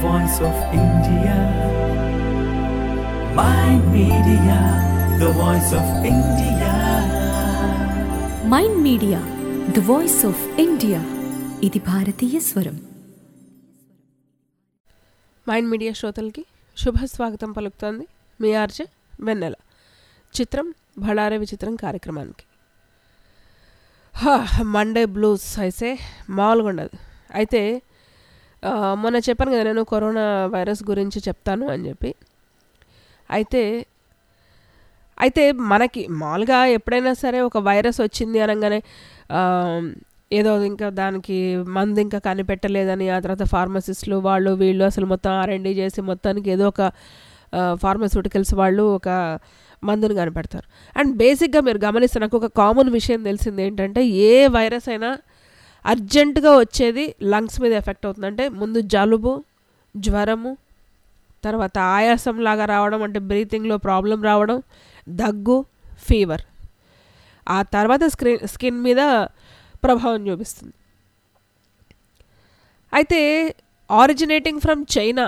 voice of India. Mind Media, the voice of India. Mind media the voice of India. ఇది భారతీయ స్వరం. Mind media శ్రోతలకి శుభ స్వాగతం పలుకుతోంది మీ ఆర్జే వెన్నెల. చిత్రం భళారే విచిత్రం కార్యక్రమానికి. మండే బ్లూస్ అయితే మామూలుగా ఉండదు. అయితే మొన్న చెప్పాను కదా నేను కరోనా వైరస్ గురించి చెప్తాను అని చెప్పి. అయితే మనకి మామూలుగా ఎప్పుడైనా సరే ఒక వైరస్ వచ్చింది అనగానే ఏదో ఇంకా దానికి మందు ఇంకా కనిపెట్టలేదని ఆ తర్వాత ఫార్మసిస్టులు వాళ్ళు వీళ్ళు అసలు మొత్తం R&D చేసి మొత్తానికి ఏదో ఒక ఫార్మస్యూటికల్స్ వాళ్ళు ఒక మందుని కనిపెడతారు. అండ్ బేసిక్గా మీరు గమనిస్తే నాకు ఒక కామన్ విషయం తెలిసింది ఏంటంటే, ఏ వైరస్ అయినా అర్జెంటుగా వచ్చేది లంగ్స్ మీద ఎఫెక్ట్ అవుతుంది. అంటే ముందు జలుబు, జ్వరము, తర్వాత ఆయాసం లాగా రావడం, అంటే బ్రీతింగ్లో ప్రాబ్లం రావడం, దగ్గు, ఫీవర్, ఆ తర్వాత స్కిన్ మీద ప్రభావం చూపిస్తుంది. అయితే originating from China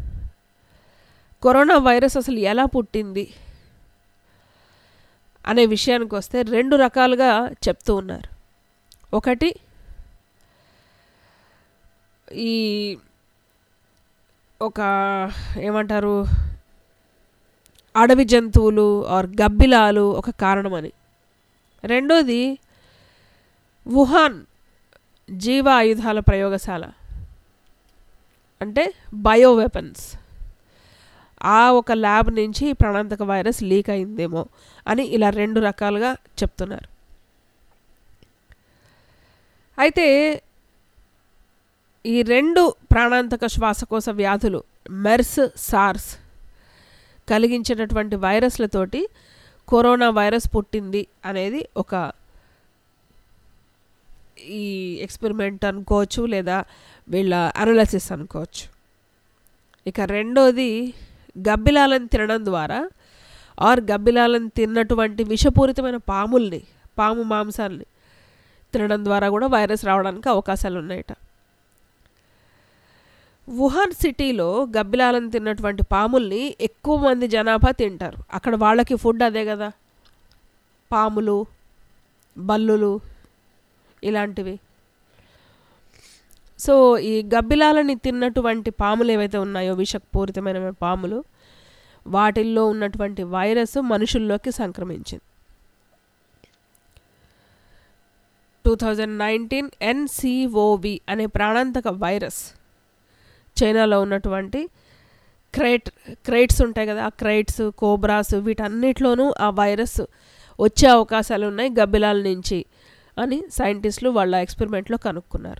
corona virus అసలు ఎలా పుట్టింది అనే విషయానికి వస్తే రెండు రకాలుగా చెప్తూ ఉన్నారు. ఒకటి ఈ ఒక ఏమంటారు అడవి జంతువులు ఆర్ గబ్బిలాలు ఒక కారణమని. రెండోది వుహాన్ జీవ ఆయుధాల ప్రయోగశాల, అంటే బయో వెపన్స్, ఆ ఒక ల్యాబ్ నుంచి ప్రాణాంతక వైరస్ లీక్ అయిందేమో అని ఇలా రెండు రకాలుగా చెప్తున్నారు. అయితే ఈ రెండు ప్రాణాంతక శ్వాసకోశ వ్యాధులు మెర్స్, సార్స్ కలిగించేటటువంటి వైరస్లతోటి కరోనా వైరస్ పుట్టింది అనేది ఒక ఈ ఎక్స్పెరిమెంట్ అనుకోవచ్చు, లేదా వీళ్ళ అనాలిసిస్ అనుకోవచ్చు. ఇక రెండోది గబ్బిలాలను తినడం ద్వారా ఆర్ గబ్బిలాలను తిన్నటువంటి విషపూరితమైన పాము మాంసాలని తినడం ద్వారా కూడా వైరస్ రావడానికి అవకాశాలు ఉన్నాయట. వుహాన్ సిటీలో గబ్బిలాలను తిన్నటువంటి పాముల్ని ఎక్కువ మంది జనాభా తింటారు. అక్కడ వాళ్ళకి ఫుడ్ అదే కదా, పాములు, బల్లులు ఇలాంటివి. సో ఈ గబ్బిలాలని తిన్నటువంటి పాములు ఏవైతే ఉన్నాయో, విషపూరితమైన పాములు, వాటిల్లో ఉన్నటువంటి వైరస్ మనుషుల్లోకి సంక్రమించింది. 2019 NCOV అనే ప్రాణాంతక వైరస్ చైనాలో ఉన్నటువంటి క్రైట్స్ ఉంటాయి కదా, ఆ క్రైట్స్, కోబ్రాస్, వీటన్నిటిలోనూ ఆ వైరస్ వచ్చే అవకాశాలు ఉన్నాయి గబ్బిలాల నుంచి అని సైంటిస్టులు వాళ్ళ ఎక్స్పెరిమెంట్లో కనుక్కున్నారు.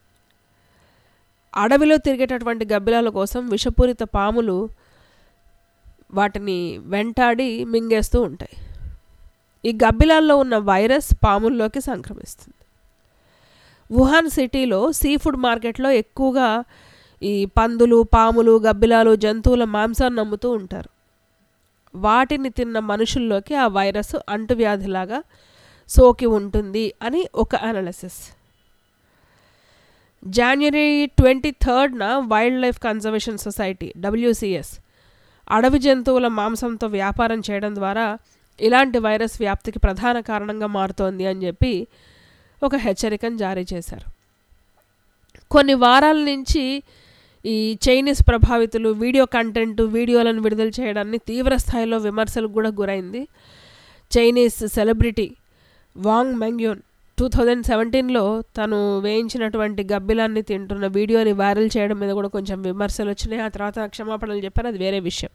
అడవిలో తిరిగేటటువంటి గబ్బిలాల కోసం విషపూరిత పాములు వాటిని వెంటాడి మింగేస్తూ ఉంటాయి. ఈ గబ్బిలాల్లో ఉన్న వైరస్ పాముల్లోకి సంక్రమిస్తుంది. వుహాన్ సిటీలో సీ ఫుడ్ మార్కెట్లో ఎక్కువగా ఈ పందులు, పాములు, గబ్బిలాలు, జంతువుల మాంసాన్ని అమ్ముతూ ఉంటారు. వాటిని తిన్న మనుషుల్లోకి ఆ వైరస్ అంటువ్యాధిలాగా సోకి ఉంటుంది అని ఒక analysis. January 23 wildlife conservation society WCS అడవి జంతువుల మాంసంతో వ్యాపారం చేయడం ద్వారా ఇలాంటి వైరస్ వ్యాప్తికి ప్రధాన కారణంగా మారుతోంది అని చెప్పి ఒక హెచ్చరికను జారీ చేశారు. కొన్ని వారాల నుంచి ఈ చైనీస్ ప్రభావితులు వీడియోలను విడుదల చేయడాన్ని తీవ్ర స్థాయిలో విమర్శలకు కూడా గురైంది. చైనీస్ సెలబ్రిటీ వాంగ్ మెంగ్యూన్ 2017లో తను వేయించినటువంటి గబ్బిలాన్ని తింటున్న వీడియోని వైరల్ చేయడం మీద కూడా కొంచెం విమర్శలు వచ్చినాయి. ఆ తర్వాత క్షమాపణలు చెప్పారు, అది వేరే విషయం.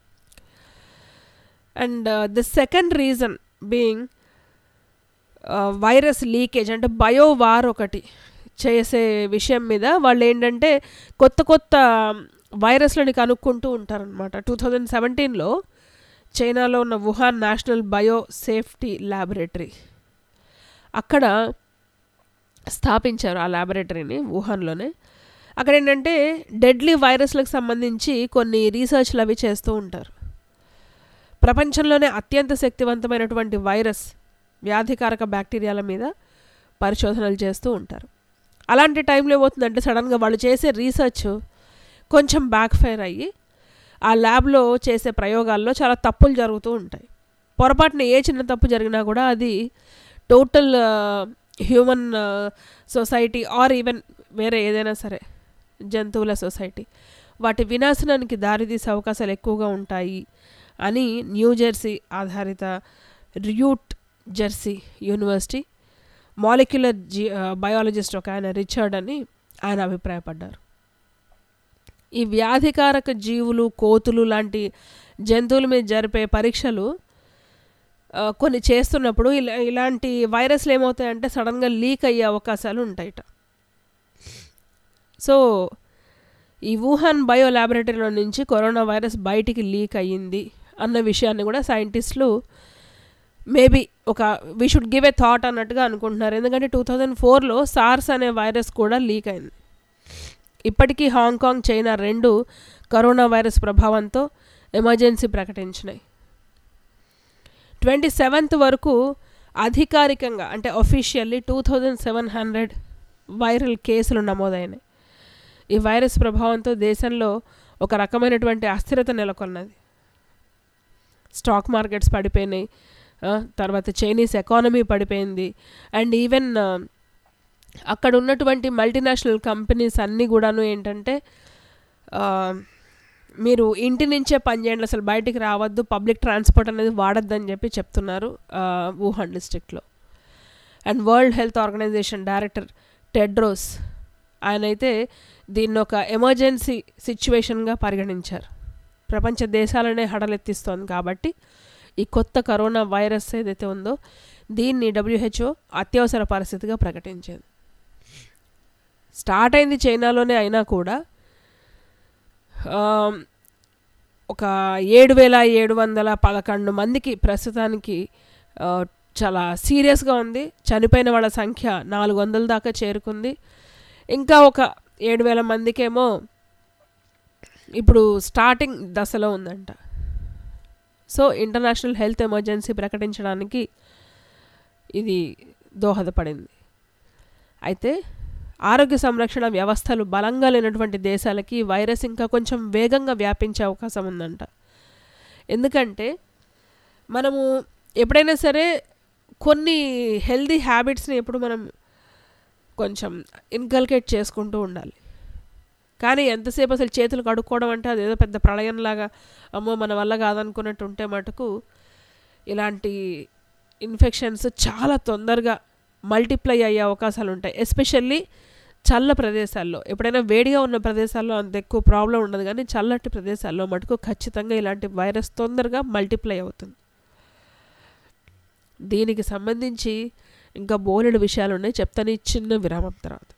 And the second reason being virus leakage, అంటే బయో వార్ ఒకటి చేసే విషయం మీద వాళ్ళు ఏంటంటే కొత్త వైరస్లని కనుక్కుంటూ ఉంటారనమాట. 2017లో చైనాలో ఉన్న Wuhan national bio safety laboratory, అక్కడ స్థాపించారు ఆ ల్యాబొరేటరీని వుహాన్లోనే. అక్కడ ఏంటంటే డెడ్లీ వైరస్లకు సంబంధించి కొన్ని రీసెర్చ్లు అవి చేస్తూ ఉంటారు. ప్రపంచంలోనే అత్యంత శక్తివంతమైనటువంటి వైరస్, వ్యాధికారక బ్యాక్టీరియాల మీద పరిశోధనలు చేస్తూ ఉంటారు. అలాంటి టైంలో ఏమవుతుందంటే సడన్గా వాళ్ళు చేసే రీసెర్చ్ కొంచెం బ్యాక్ ఫైర్ అయ్యి ఆ ల్యాబ్లో చేసే ప్రయోగాల్లో చాలా తప్పులు జరుగుతూ ఉంటాయి. పొరపాటున ఏ చిన్న తప్పు జరిగినా కూడా అది total human society or even వేరే ఏదైనా సరే జంతువుల సొసైటీ వాటి వినాశనానికి దారితీసే అవకాశాలు ఎక్కువగా ఉంటాయి అని న్యూజెర్సీ ఆధారిత Rutgers university molecular biologist ఒక ఆయన రిచర్డ్ అని ఆయన అభిప్రాయపడ్డారు. ఈ వ్యాధికారక జీవులు కోతులు లాంటి జంతువుల మీద జరిపే పరీక్షలు కొన్ని చేస్తున్నప్పుడు ఇలాంటి వైరస్లు ఏమవుతాయంటే సడన్గా లీక్ అయ్యే అవకాశాలు ఉంటాయట. సో ఈ వుహాన్ బయో ల్యాబొరేటరీలో నుంచి కరోనా వైరస్ బయటికి లీక్ అయ్యింది అన్న విషయాన్ని కూడా సైంటిస్టులు maybe we should give a thought అన్నట్టుగా అనుకుంటున్నారు. ఎందుకంటే 2004లో సార్స్ అనే వైరస్ కూడా లీక్ అయింది. ఇప్పటికీ హాంకాంగ్ చైనా 2 కరోనా వైరస్ ప్రభావంతో ఎమర్జెన్సీ ప్రకటించినాయి. 27th వరకు అధికారికంగా అంటే అఫీషియల్లీ 2700 వైరల్ కేసులు నమోదైనాయి. ఈ వైరస్ ప్రభావంతో దేశంలో ఒక రకమైనటువంటి అస్థిరత నెలకొన్నది. స్టాక్ మార్కెట్స్ పడిపోయినాయి, తర్వాత చైనీస్ ఎకానమీ పడిపోయింది, అండ్ ఈవెన్ అక్కడ ఉన్నటువంటి మల్టీనేషనల్ కంపెనీస్ అన్నీ కూడాను ఏంటంటే మీరు ఇంటి నుంచే పనిచేయండి, అసలు బయటికి రావద్దు, పబ్లిక్ ట్రాన్స్పోర్ట్ అనేది వాడద్దని చెప్పి చెప్తున్నారు వుహాన్ డిస్ట్రిక్ట్లో. And World health Organization director Tedros ఆయనైతే దీన్ని ఒక ఎమర్జెన్సీ సిచ్యువేషన్గా పరిగణించారు. ప్రపంచ దేశాలనే హడలెత్తిస్తోంది కాబట్టి ఈ కొత్త కరోనా వైరస్ ఏదైతే ఉందో దీన్ని WHO అత్యవసర పరిస్థితిగా ప్రకటించింది. స్టార్ట్ అయింది చైనాలోనే అయినా కూడా ఒక 7,711 మందికి ప్రస్తుతానికి చాలా సీరియస్గా ఉంది. చనిపోయిన వాళ్ళ సంఖ్య 400 దాకా చేరుకుంది. ఇంకా ఒక 7,000 మందికేమో ఇప్పుడు స్టార్టింగ్ దశలో ఉందంట. సో ఇంటర్నేషనల్ హెల్త్ ఎమర్జెన్సీ ప్రకటించడానికి ఇది దోహదపడింది. అయితే ఆరోగ్య సంరక్షణ వ్యవస్థలు బలంగా లేనటువంటి దేశాలకి వైరస్ ఇంకా కొంచెం వేగంగా వ్యాపించే అవకాశం ఉందంట. ఎందుకంటే మనము ఎప్పుడైనా సరే కొన్ని హెల్దీ హ్యాబిట్స్ని ఎప్పుడు మనం కొంచెం ఇన్కల్కేట్ చేసుకుంటూ ఉండాలి. కానీ ఎంతసేపు అసలు చేతులు కడుక్కోవడం అంటే అదేదో పెద్ద ప్రళయంలాగా అమ్మో మన వల్ల కాదనుకున్నట్టు ఉంటే మటుకు ఇలాంటి ఇన్ఫెక్షన్స్ చాలా తొందరగా మల్టిప్లై అయ్యే అవకాశాలు ఉంటాయి. ఎస్పెషల్లీ చల్ల ప్రదేశాల్లో. ఎప్పుడైనా వేడిగా ఉన్న ప్రదేశాల్లో అంత ఎక్కువ ప్రాబ్లం ఉండదు, కానీ చల్లటి ప్రదేశాల్లో మటుకు ఖచ్చితంగా ఇలాంటి వైరస్ తొందరగా మల్టిప్లై అవుతుంది. దీనికి సంబంధించి ఇంకా బోలెడు విషయాలు ఉన్నాయి, చెప్తాను ఈ చిన్న విరామం తర్వాత.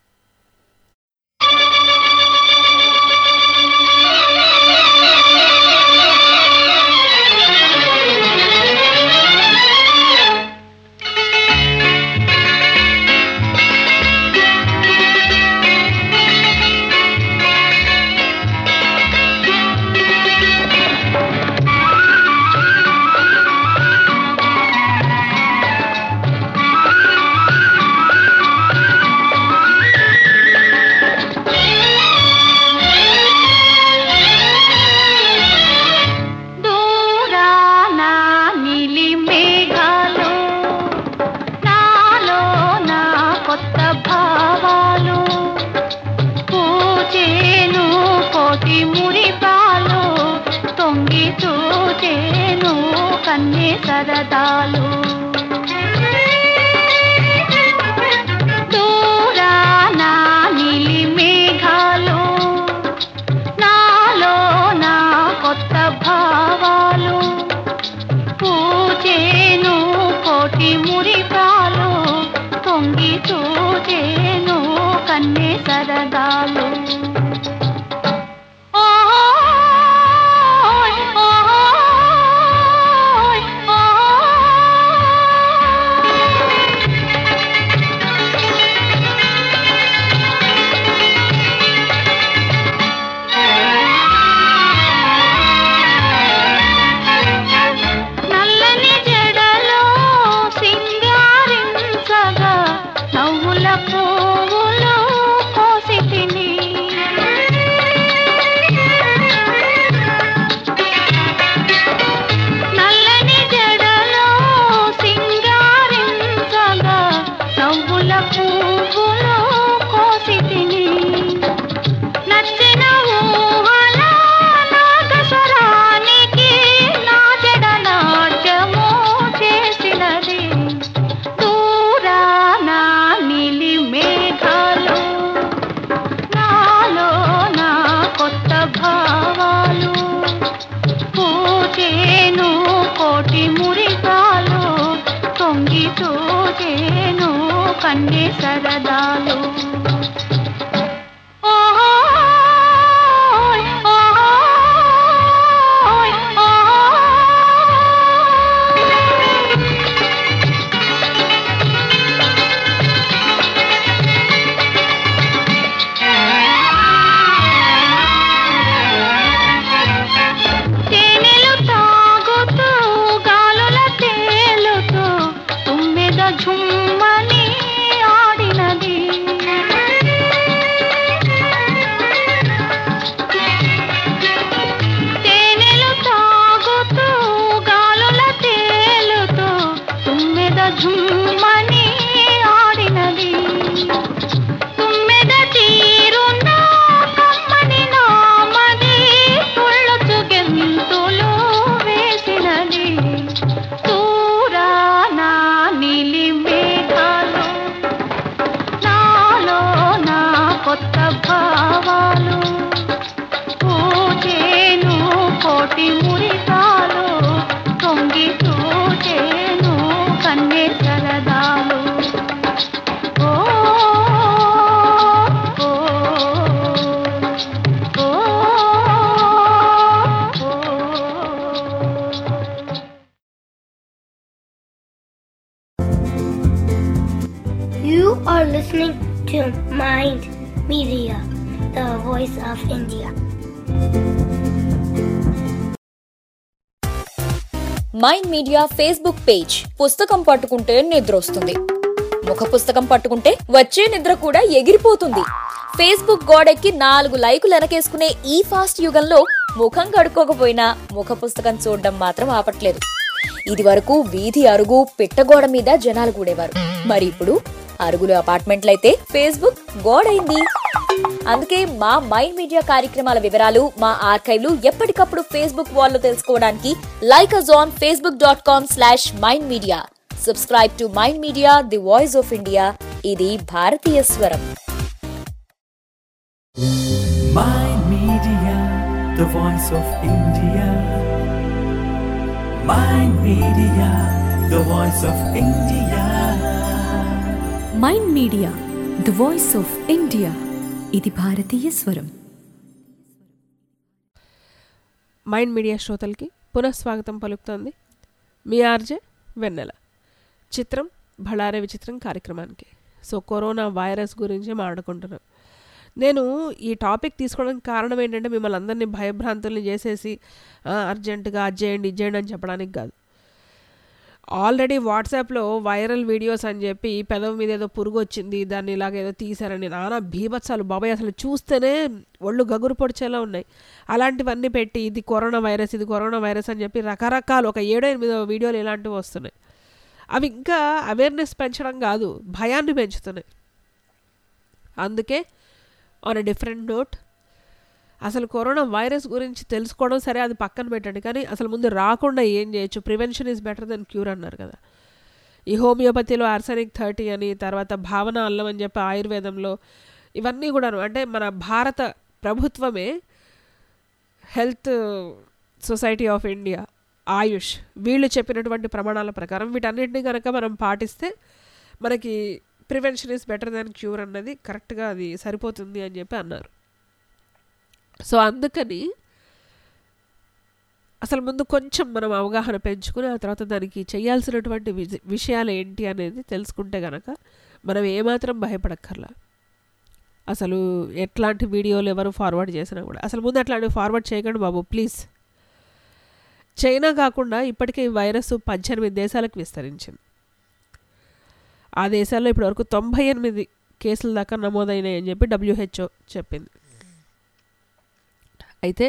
సరదాలు దూరాన నీలి మేఘాలు నాలో నా కొత్త భావాలు పూజేను కోటి మురిపాలు తొంగి చూచేను కన్నే సరదాలు కన్నే సరదాలు You are listening to Mind Media, the voice of India. Mind media Facebook page పుస్తకం పట్టుకుంటే నిద్ర వస్తుంది, ముఖ పుస్తకం పట్టుకుంటే వచ్చే నిద్ర కూడా ఎగిరిపోతుంది. ఫేస్బుక్ గోడెక్కి 4 లైకులు వెనకేసుకునే ఈ ఫాస్ట్ యుగంలో ముఖం కడుక్కోకపోయినా ముఖ పుస్తకం చూడడం మాత్రం ఆపట్లేదు. ఇది వరకు వీధి అరుగు పిట్టగోడ మీద జనాలు కూడేవారు, మరి ఇప్పుడు అరుగులు అపార్ట్మెంట్లయితే ఫేస్బుక్ గోడైంది. అందుకే మా మైండ్ మీడియా కార్యక్రమాల వివరాలు మా ఆర్కైవ్లు ఎప్పటికప్పుడు ఫేస్బుక్ వాల్లో తెలుసుకోవడానికి like us on facebook.com/mindmedia. Subscribe to Mind Media, the voice of India. ఇది భారతీయ స్వరం. Mind Media, the voice of India. Mind Media, the voice of India. Mind media the voice of India ఇది భారతీయ స్వరం. Mind media శ్రోతలకి పునఃస్వాగతం పలుకుతోంది మీ RJ వెన్నెల. చిత్రం భళారే విచిత్రం కార్యక్రమానికి. సో కరోనా వైరస్ గురించి మాట్లాడుకుంటున్నాం. నేను ఈ టాపిక్ తీసుకోవడానికి కారణం ఏంటంటే మిమ్మల్ని అందరినీ భయభ్రాంతుల్ని చేసేసి అర్జెంటుగా అది చేయండి ఇది చేయండి అని చెప్పడానికి కాదు. ఆల్రెడీ వాట్సాప్లో వైరల్ వీడియోస్ అని చెప్పి పెదవి మీద ఏదో పురుగు వచ్చింది, దాన్ని ఇలాగ ఏదో తీశారని నానా భీభత్సాలు బాబాయ్, అసలు చూస్తేనే ఒళ్ళు గగురు పొడిచేలా ఉన్నాయి. అలాంటివన్నీ పెట్టి ఇది కరోనా వైరస్ ఇది కరోనా వైరస్ అని చెప్పి రకరకాలు ఒక 7-8 వీడియోలు ఇలాంటివి వస్తున్నాయి. అవి ఇంకా అవేర్నెస్ పెంచడం కాదు, భయాన్ని పెంచుతున్నాయి. అందుకే ఆన్ ఎ డిఫరెంట్ నోట్, అసలు కరోనా వైరస్ గురించి తెలుసుకోవడం సరే అది పక్కన పెట్టండి, కానీ అసలు ముందు రాకుండా ఏం చేయొచ్చు, prevention is better then cure అన్నారు కదా. ఈ హోమియోపతిలో ఆర్సెనిక్ 30 అని, తర్వాత భావన అల్లం అని చెప్పి ఆయుర్వేదంలో, ఇవన్నీ కూడాను అంటే మన భారత ప్రభుత్వమే health society of India, Ayush, వీళ్ళు చెప్పినటువంటి ప్రమాణాల ప్రకారం వీటన్నిటిని కనుక మనం పాటిస్తే మనకి prevention is better than cure అన్నది కరెక్ట్గా అది సరిపోతుంది అని చెప్పి అన్నారు. సో అందుకని అసలు ముందు కొంచెం మనం అవగాహన పెంచుకుని ఆ తర్వాత దానికి చేయాల్సినటువంటి విషయాలు ఏంటి అనేది తెలుసుకుంటే కనుక మనం ఏమాత్రం భయపడక్కర్లా. అసలు ఎట్లాంటి వీడియోలు ఎవరు ఫార్వర్డ్ చేసినా కూడా అసలు ముందు అట్లాంటివి ఫార్వర్డ్ చేయకండి బాబు ప్లీజ్. చైనా కాకుండా ఇప్పటికే ఈ వైరస్ 18 దేశాలకు విస్తరించింది. ఆ దేశాల్లో ఇప్పటివరకు 98 కేసుల దాకా నమోదైనాయి అని చెప్పి WHO చెప్పింది. అయితే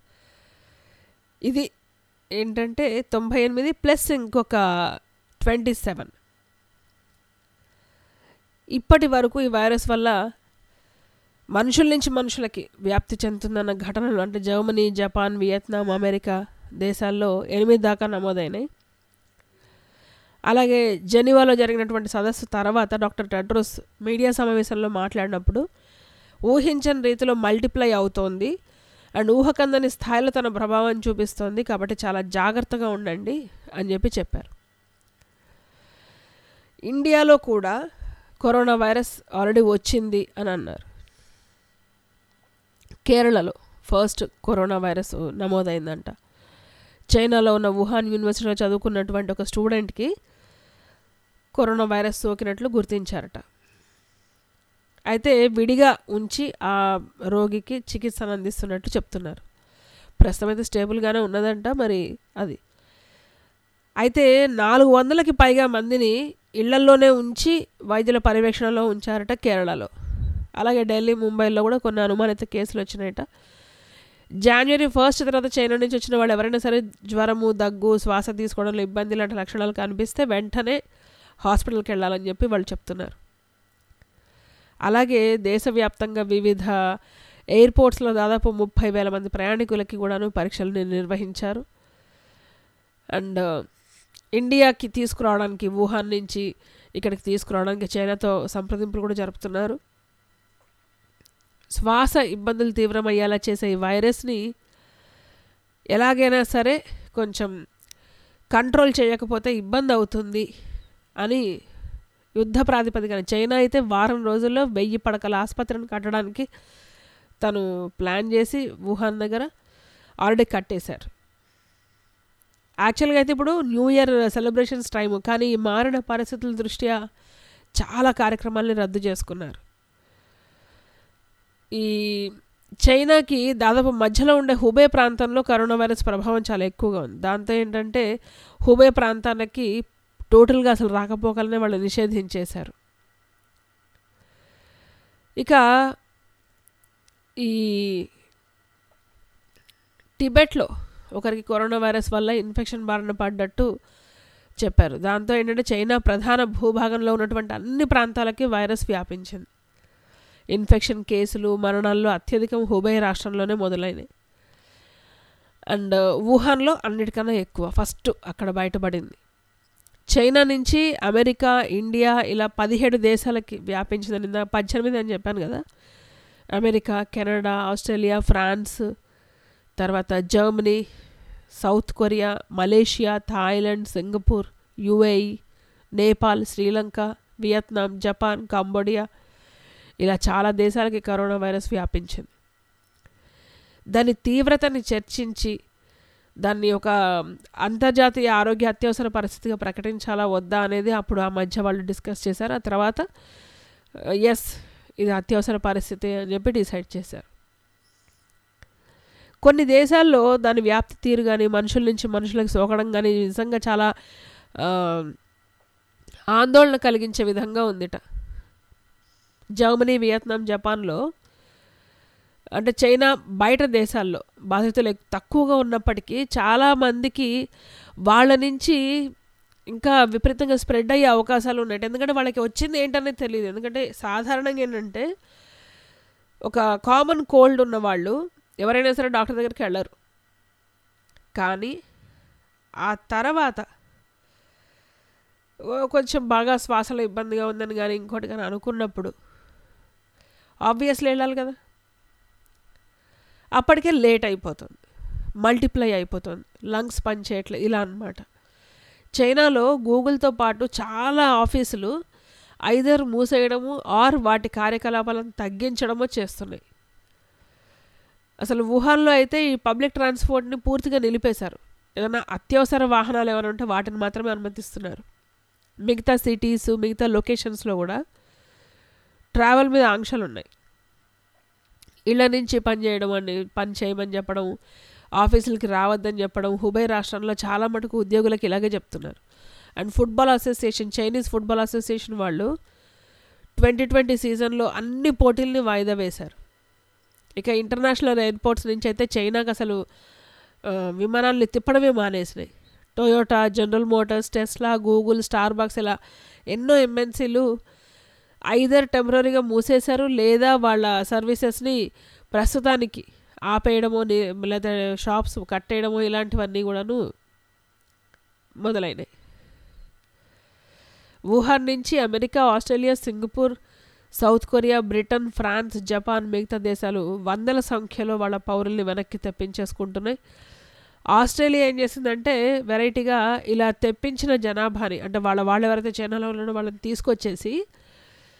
ఇది ఏంటంటే 98 ప్లస్ ఇంకొక 27. ఇప్పటి వరకు ఈ వైరస్ వల్ల మనుషుల నుంచి మనుషులకి వ్యాప్తి చెందుతుందన్న ఘటనలు అంటే జర్మనీ, జపాన్, వియత్నాం, అమెరికా దేశాల్లో 8 దాకా నమోదైనాయి. అలాగే జెనీవాలో జరిగినటువంటి సదస్సు తర్వాత డాక్టర్ టెడ్రోస్ మీడియా సమావేశంలో మాట్లాడినప్పుడు ఊహించని రీతిలో మల్టిప్లై అవుతోంది అండ్ ఊహకందని స్థాయిలో తన ప్రభావం చూపిస్తోంది, కాబట్టి చాలా జాగ్రత్తగా ఉండండి అని చెప్పి చెప్పారు. ఇండియాలో కూడా కరోనా వైరస్ ఆల్రెడీ వచ్చింది అని అన్నారు. కేరళలో ఫస్ట్ కరోనా వైరస్ నమోదైందంట. చైనాలో ఉన్న వుహాన్ యూనివర్సిటీలో చదువుకున్నటువంటి ఒక స్టూడెంట్కి కరోనా వైరస్ సోకినట్లు గుర్తించారట. అయితే విడిగా ఉంచి ఆ రోగికి చికిత్సను అందిస్తున్నట్టు చెప్తున్నారు. ప్రస్తుతం అయితే స్టేబుల్గానే ఉన్నదంట. మరి అది అయితే 400కి పైగా మందిని ఇళ్లల్లోనే ఉంచి వైద్యుల పర్యవేక్షణలో ఉంచారట కేరళలో. అలాగే ఢిల్లీ, ముంబైలో కూడా కొన్ని అనుమానిత కేసులు వచ్చినాయట. జనవరి 1 తర్వాత చైనా నుంచి వచ్చిన వాళ్ళు ఎవరైనా సరే జ్వరము, దగ్గు, శ్వాస తీసుకోవడంలో ఇబ్బంది లాంటి లక్షణాలు కనిపిస్తే వెంటనే హాస్పిటల్కి వెళ్ళాలని చెప్పి వాళ్ళు చెప్తున్నారు. అలాగే దేశవ్యాప్తంగా వివిధ ఎయిర్పోర్ట్స్లో దాదాపు 30,000 మంది ప్రయాణికులకి కూడాను పరీక్షలు నిర్వహించారు. అండ్ ఇండియాకి తీసుకురావడానికి, వుహాన్ నుంచి ఇక్కడికి తీసుకురావడానికి చైనాతో సంప్రదింపులు కూడా జరుపుతున్నారు. శ్వాస ఇబ్బందులు తీవ్రమయ్యేలా చేసే ఈ వైరస్ని ఎలాగైనా సరే కొంచెం కంట్రోల్ చేయకపోతే ఇబ్బంది అవుతుంది అని యుద్ధ ప్రాతిపదికన చైనా అయితే వారం రోజుల్లో 1000 పడకల ఆసుపత్రిని కట్టడానికి తను ప్లాన్ చేసి వుహాన్ దగ్గర ఆల్రెడీ కట్టేశారు. యాక్చువల్గా అయితే ఇప్పుడు న్యూ ఇయర్ సెలబ్రేషన్స్ టైము, కానీ ఈ మారిన పరిస్థితుల దృష్ట్యా చాలా కార్యక్రమాలని రద్దు చేసుకున్నారు. ఈ చైనాకి దాదాపు మధ్యలో ఉండే హుబే ప్రాంతంలో కరోనా వైరస్ ప్రభావం చాలా ఎక్కువగా ఉంది. దాంతో ఏంటంటే హుబే ప్రాంతానికి టోటల్గా అసలు రాకపోకలనే వాళ్ళు నిషేధించేశారు. ఇక ఈ టిబెట్లో ఒకరికి కరోనా వైరస్ వల్ల ఇన్ఫెక్షన్ బారిన పడ్డట్టు చెప్పారు. దాంతో ఏంటంటే చైనా ప్రధాన భూభాగంలో ఉన్నటువంటి అన్ని ప్రాంతాలకి వైరస్ వ్యాపించింది. ఇన్ఫెక్షన్ కేసులు, మరణాల్లో అత్యధికం హుబే రాష్ట్రంలోనే మొదలైనవి. అండ్ వుహాన్లో అన్నిటికన్నా ఎక్కువ ఫస్ట్ అక్కడ బయటపడింది. చైనా నుంచి అమెరికా, ఇండియా ఇలా 17 దేశాలకి వ్యాపించిందని 18 అని చెప్పాను కదా. అమెరికా, కెనడా, ఆస్ట్రేలియా, ఫ్రాన్స్, తర్వాత Germany, South Korea, Malaysia, Thailand, Singapore, UAE, Nepal, Sri Lanka, Vietnam, Japan, Cambodia ఇలా చాలా దేశాలకి కరోనా వైరస్ వ్యాపించింది. దాని తీవ్రతని చర్చించి దాన్ని ఒక అంతర్జాతీయ ఆరోగ్య అత్యవసర పరిస్థితిగా ప్రకటించాలా వద్దా అనేది అప్పుడు ఆ మధ్య వాళ్ళు డిస్కస్ చేశారు. ఆ తర్వాత ఎస్ ఇది అత్యవసర పరిస్థితి అని చెప్పి డిసైడ్ చేశారు. కొన్ని దేశాల్లో దాని వ్యాప్తి తీరు కానీ, మనుషుల నుంచి మనుషులకు సోకడం కానీ నిజంగా చాలా ఆందోళన కలిగించే విధంగా ఉందిట. జర్మనీ, వియత్నాం, జపాన్లో అంటే చైనా బయట దేశాల్లో బాధితులు తక్కువగా ఉన్నప్పటికీ చాలామందికి వాళ్ళ నుంచి ఇంకా విపరీతంగా స్ప్రెడ్ అయ్యే అవకాశాలు ఉన్నాయి. ఎందుకంటే వాళ్ళకి వచ్చింది ఏంటనేది తెలియదు. ఎందుకంటే సాధారణంగా ఏంటంటే ఒక కామన్ కోల్డ్ ఉన్నవాళ్ళు ఎవరైనా సరే డాక్టర్ దగ్గరికి వెళ్ళరు. కానీ ఆ తర్వాత కొంచెం బాగా శ్వాసలో ఇబ్బందిగా ఉందని కానీ ఇంకోటి కానీ అనుకున్నప్పుడు ఆబ్వియస్లీ వెళ్ళాలి కదా. అప్పటికే లేట్ అయిపోతుంది, మల్టిప్లై అయిపోతుంది, లంగ్స్ పనిచేయట్లేదు ఇలా అన్నమాట. చైనాలో గూగుల్తో పాటు చాలా ఆఫీసులు ఐదర్ మూసేయడము ఆర్ వాటి కార్యకలాపాలను తగ్గించడమో చేస్తున్నాయి. అసలు వుహాన్లో అయితే ఈ పబ్లిక్ ట్రాన్స్పోర్ట్ని పూర్తిగా నిలిపేశారు. ఏదైనా అత్యవసర వాహనాలు ఏమైనా ఉంటే వాటిని మాత్రమే అనుమతిస్తున్నారు. మిగతా సిటీస్, మిగతా లొకేషన్స్లో కూడా ట్రావెల్ మీద ఆంక్షలు ఉన్నాయి. ఇళ్ళ నుంచి పని చేయమని చెప్పడం, ఆఫీసులకి రావద్దని చెప్పడం హుబై రాష్ట్రంలో చాలా మటుకు ఉద్యోగులకు ఇలాగే చెప్తున్నారు. And football association, Chinese football association వాళ్ళు 2020 సీజన్లో అన్ని పోటీల్ని వాయిదా వేశారు. ఇక ఇంటర్నేషనల్ ఎయిర్పోర్ట్స్ నుంచి అయితే చైనాకు అసలు విమానాలను తిప్పడమే మానేసినాయి. Toyota, General Motors, Tesla, Google, Starbucks ఇలా ఎన్నో ఎంఎన్సీలు ఐదర్ టెంపరీగా మూసేశారు లేదా వాళ్ళ సర్వీసెస్ని ప్రస్తుతానికి ఆపేయడమో లేదా షాప్స్ కట్టేయడమో ఇలాంటివన్నీ కూడాను మొదలైనాయి. వుహాన్ నుంచి America, Australia, Singapore, South Korea, Britain, France, Japan మిగతా దేశాలు వందల సంఖ్యలో వాళ్ళ పౌరుల్ని వెనక్కి తెప్పించేసుకుంటున్నాయి. ఆస్ట్రేలియా ఏం చేసిందంటే వెరైటీగా ఇలా తెప్పించిన జనాభాని అంటే వాళ్ళు ఎవరైతే చైనాలో ఉన్నారో వాళ్ళని తీసుకొచ్చేసి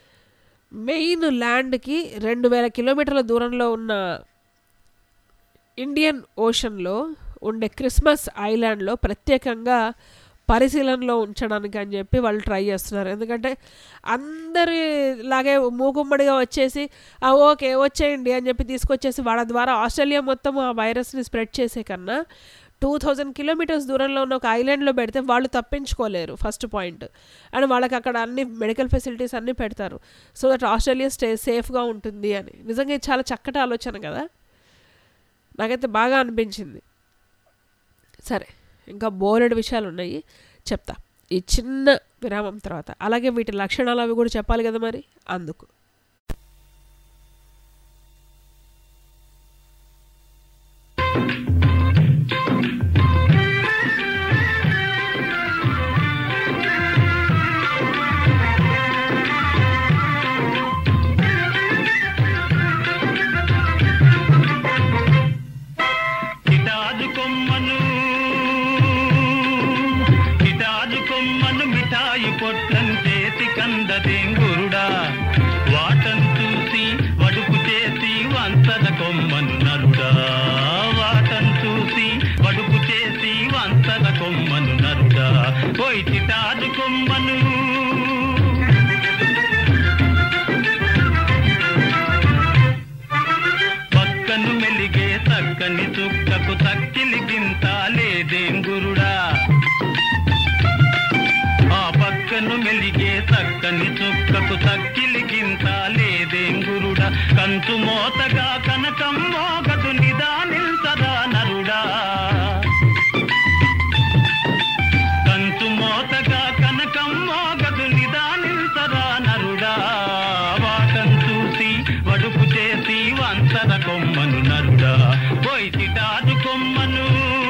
మెయిన్ ల్యాండ్కి 2000 కిలోమీటర్ల దూరంలో ఉన్న ఇండియన్ ఓషన్లో ఉండే క్రిస్మస్ ఐలాండ్లో ప్రత్యేకంగా పరిశీలనలో ఉంచడానికి అని చెప్పి వాళ్ళు ట్రై చేస్తున్నారు. ఎందుకంటే అందరిలాగే మూకుమ్మడిగా వచ్చేసి ఓకే వచ్చేయండి అని చెప్పి తీసుకొచ్చేసి వాళ్ళ ద్వారా ఆస్ట్రేలియా మొత్తం ఆ వైరస్ని స్ప్రెడ్ చేసే కన్నా 2000 కిలోమీటర్స్ దూరంలో ఉన్న ఒక ఐలాండ్లో పెడితే వాళ్ళు తప్పించుకోలేరు ఫస్ట్ పాయింట్. అండ్ వాళ్ళకి అక్కడ అన్ని మెడికల్ ఫెసిలిటీస్ అన్నీ పెడతారు సో దట్ ఆస్ట్రేలియా సేఫ్గా ఉంటుంది అని. నిజంగా ఇది చాలా చక్కటి ఆలోచన కదా, నాకైతే బాగా అనిపించింది. సరే, ఇంకా బోలెడు విషయాలు ఉన్నాయి, చెప్తా ఈ చిన్న విరామం తర్వాత. అలాగే వీటి లక్షణాలు అవి కూడా చెప్పాలి కదా మరి, అందుకు. పక్కను మెలిగే చక్కని చుక్కకు తక్కిలి గింత లేదేంగురుడా, ఆ పక్కను మెలిగే చక్కని చుక్కకు తక్కిలి గింత లేదేంగురుడా, కంచు మోతగా కనకం మోగదు నిదానిల్సదా నరుడా, కంచు మోతగా కనకం మోగదు నిదానిల్సదా నరుడా, వాటం చూసి వడుపు చేసి వంచర కొమ్మను నరుడా, పోయి చిటాదు కొమ్మను.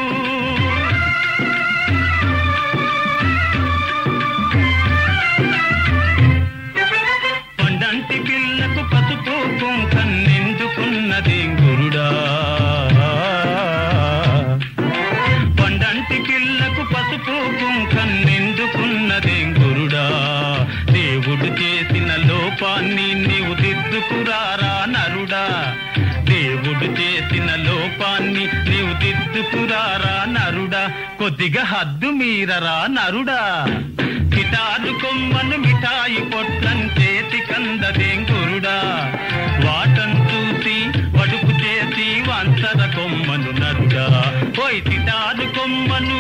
పండంటి పిల్లకు పసుపు కుంకన్నెందుకున్నదే గురుడా, పండంటి పిల్లకు పసుపు కుంకన్నెందుకున్నదే గురుడా, దేవుడు చేసిన లోపాన్ని నీవు దిద్దుకురారా నరుడా, దేవుడు చేసిన లోపాన్ని నీవు దిద్దుకురారా నరుడా, కొద్దిగా హద్దు మీరరా నరుడా, కిటారు కొమ్మను మిఠాయి పొట్లం చేతి కందదేం గురుడా, వాటం చూసి వడుపు చేసి వంచర కొమ్మను నరుడా, పోయి కిటారు కొమ్మను.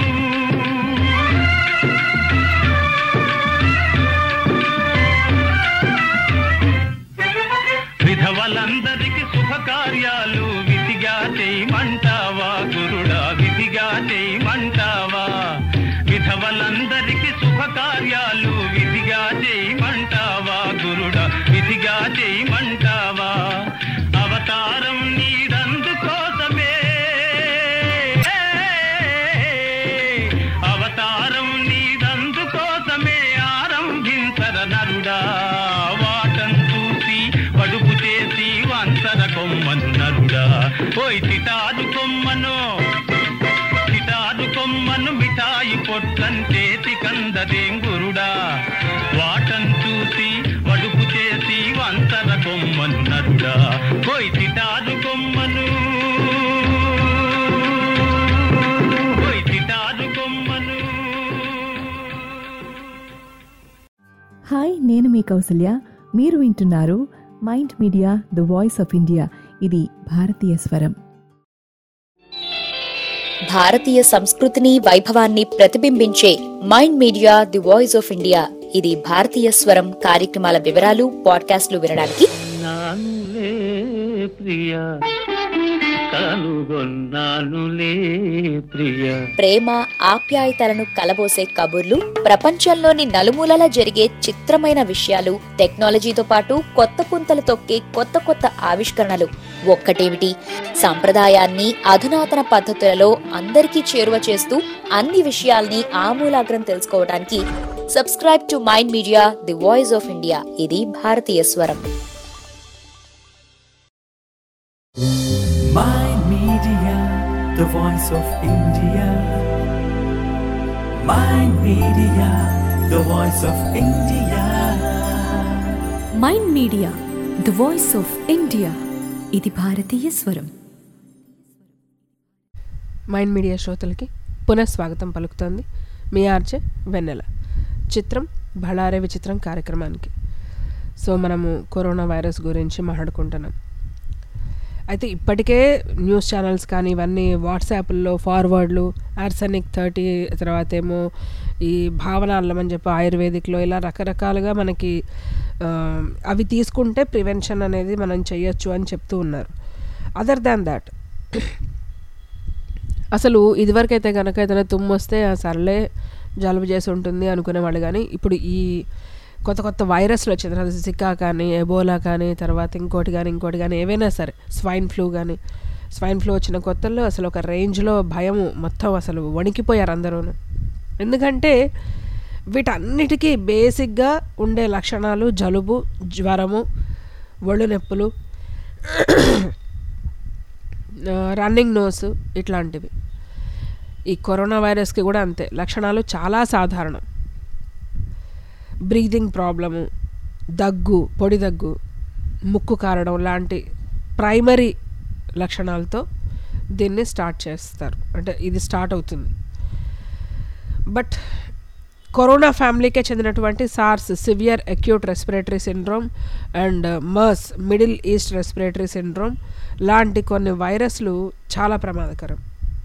విధవలందరికి శుభకార్యాలు విధిగా చేయమంటావా గురుడా, విధిగా చేయమంటావా, విధవలందరికి శుభకార్యాలు విధిగా చేయమంటావా గురుడా, విధిగా చేయమంటావా, అవతారం నీదందు కోసమే, అవతారం నీదందు కోసమే ఆరంభించర నరుడా, వాటం చూసి వడుపు చేసి వంచర కొమ్మను నరుడా, పోయి చిటాదు కొమ్మను, చిటాదు కొమ్మను మిఠాయి పొట్లం చేతి కందదేం గురుడా, వాటం చూసి వడుపు చేసి వంచర కొమ్మను నరుడా, పోయి చిటాదు కొమ్మను, పోయి చిటాదు కొమ్మను. హాయ్, నేను మీ కౌసల్య. మీరు వింటున్నారు mind media the voice of India. ఇది భారతీయ స్వరం. భారతీయ సంస్కృతిని వైభవాన్ని ప్రతిబింబించే mind media the voice of India. ఇది భారతీయ స్వరం కార్యక్రమాల వివరాలు, పాడ్కాస్ట్లు వినడానికి నానులే ప్రియా, కనుగొన్నానులే ప్రియా, ప్రేమ ఆప్యాయతలను కలబోసే కబుర్లు, ప్రపంచంలోని నలుమూలల జరిగే చిత్రమైన విషయాలు, టెక్నాలజీతో పాటు కొత్త పుంతలు తొక్కే కొత్త కొత్త ఆవిష్కరణలు, ఒక్కటేమిటి సంప్రదాయాన్ని అధునాతన పద్ధతులలో అందరికీ చేరువ చేస్తూ అన్ని విషయాల్ని ఆమూలాగ్రం తెలుసుకోవడానికి subscribe to mind media the voice of India. ఇది భారతీయ స్వరం. Mind Media, the voice of India. Mind Media, the voice of India. Mind media the voice of India, ఇది భారతీయ స్వరం. మైండ్ మీడియా శ్రోతలకి పునఃస్వాగతం పలుకుతోంది మీ ఆర్జే వెన్నెల. చిత్రం బళారే విచిత్రం కార్యక్రమానికి. సో మనము కరోనా వైరస్ గురించి మాట్లాడుకుంటున్నాం. అయితే ఇప్పటికే న్యూస్ ఛానల్స్ కానీ ఇవన్నీ వాట్సాప్లో ఫార్వర్డ్లు, ఆర్సెనిక్ 30, తర్వాత ఏమో ఈ భావన అల్లం అని చెప్పి ఆయుర్వేదిక్లో ఇలా రకరకాలుగా మనకి అవి తీసుకుంటే ప్రివెన్షన్ అనేది మనం చేయొచ్చు అని చెప్తూ ఉన్నారు. అదర్ దాన్ దాట్ అసలు ఇదివరకైతే కనుక ఏదైనా తుమ్ము వస్తే సర్లే జలుబు చేసి ఉంటుంది అనుకునేవాళ్ళు. కానీ ఇప్పుడు ఈ కొత్త కొత్త వైరస్లు వచ్చిన తర్వాత జికా కానీ, ఎబోలా కానీ, తర్వాత ఇంకోటి కానీ ఏవైనా సరే, స్వైన్ ఫ్లూ వచ్చిన కొత్తల్లో అసలు ఒక రేంజ్లో భయము, మొత్తం అసలు వణికిపోయారు అందరూ. ఎందుకంటే వీటన్నిటికీ బేసిక్గా ఉండే లక్షణాలు జలుబు, జ్వరము, ఒళ్ళు నొప్పులు, రన్నింగ్ నోస్ ఇట్లాంటివి. ఈ కరోనా వైరస్కి కూడా అంతే, లక్షణాలు చాలా సాధారణం. బ్రీతింగ్ ప్రాబ్లము, దగ్గు, పొడి దగ్గు, ముక్కు కారడం లాంటి ప్రైమరీ లక్షణాలతో దీన్ని స్టార్ట్ చేస్తారు, అంటే ఇది స్టార్ట్ అవుతుంది. బట్ కరోనా ఫ్యామిలీకే చెందినటువంటి SARS, severe acute respiratory syndrome, and MERS, middle east respiratory syndrome లాంటి కొన్ని వైరస్లు చాలా ప్రమాదకరం.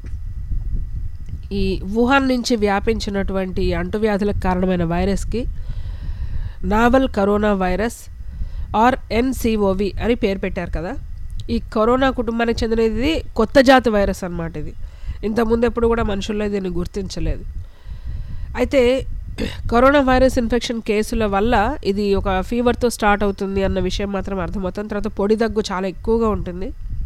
ఈ వుహాన్ నుంచి వ్యాపించినటువంటి అంటువ్యాధులకు కారణమైన వైరస్కి novel corona virus or NCOV అని పేరు పెట్టారు కదా. ఈ కరోనా కుటుంబానికి చెందినది కొత్త జాతి వైరస్ అన్నమాట. ఇది ఇంతకుముందు ఎప్పుడు కూడా మనుషుల్లో దీన్ని గుర్తించలేదు. అయితే కరోనా వైరస్ ఇన్ఫెక్షన్ కేసుల వల్ల ఇది ఒక ఫీవర్తో స్టార్ట్ అవుతుంది అన్న విషయం మాత్రం అర్థమవుతుంది. తర్వాత పొడి దగ్గు చాలా ఎక్కువగా ఉంటుంది.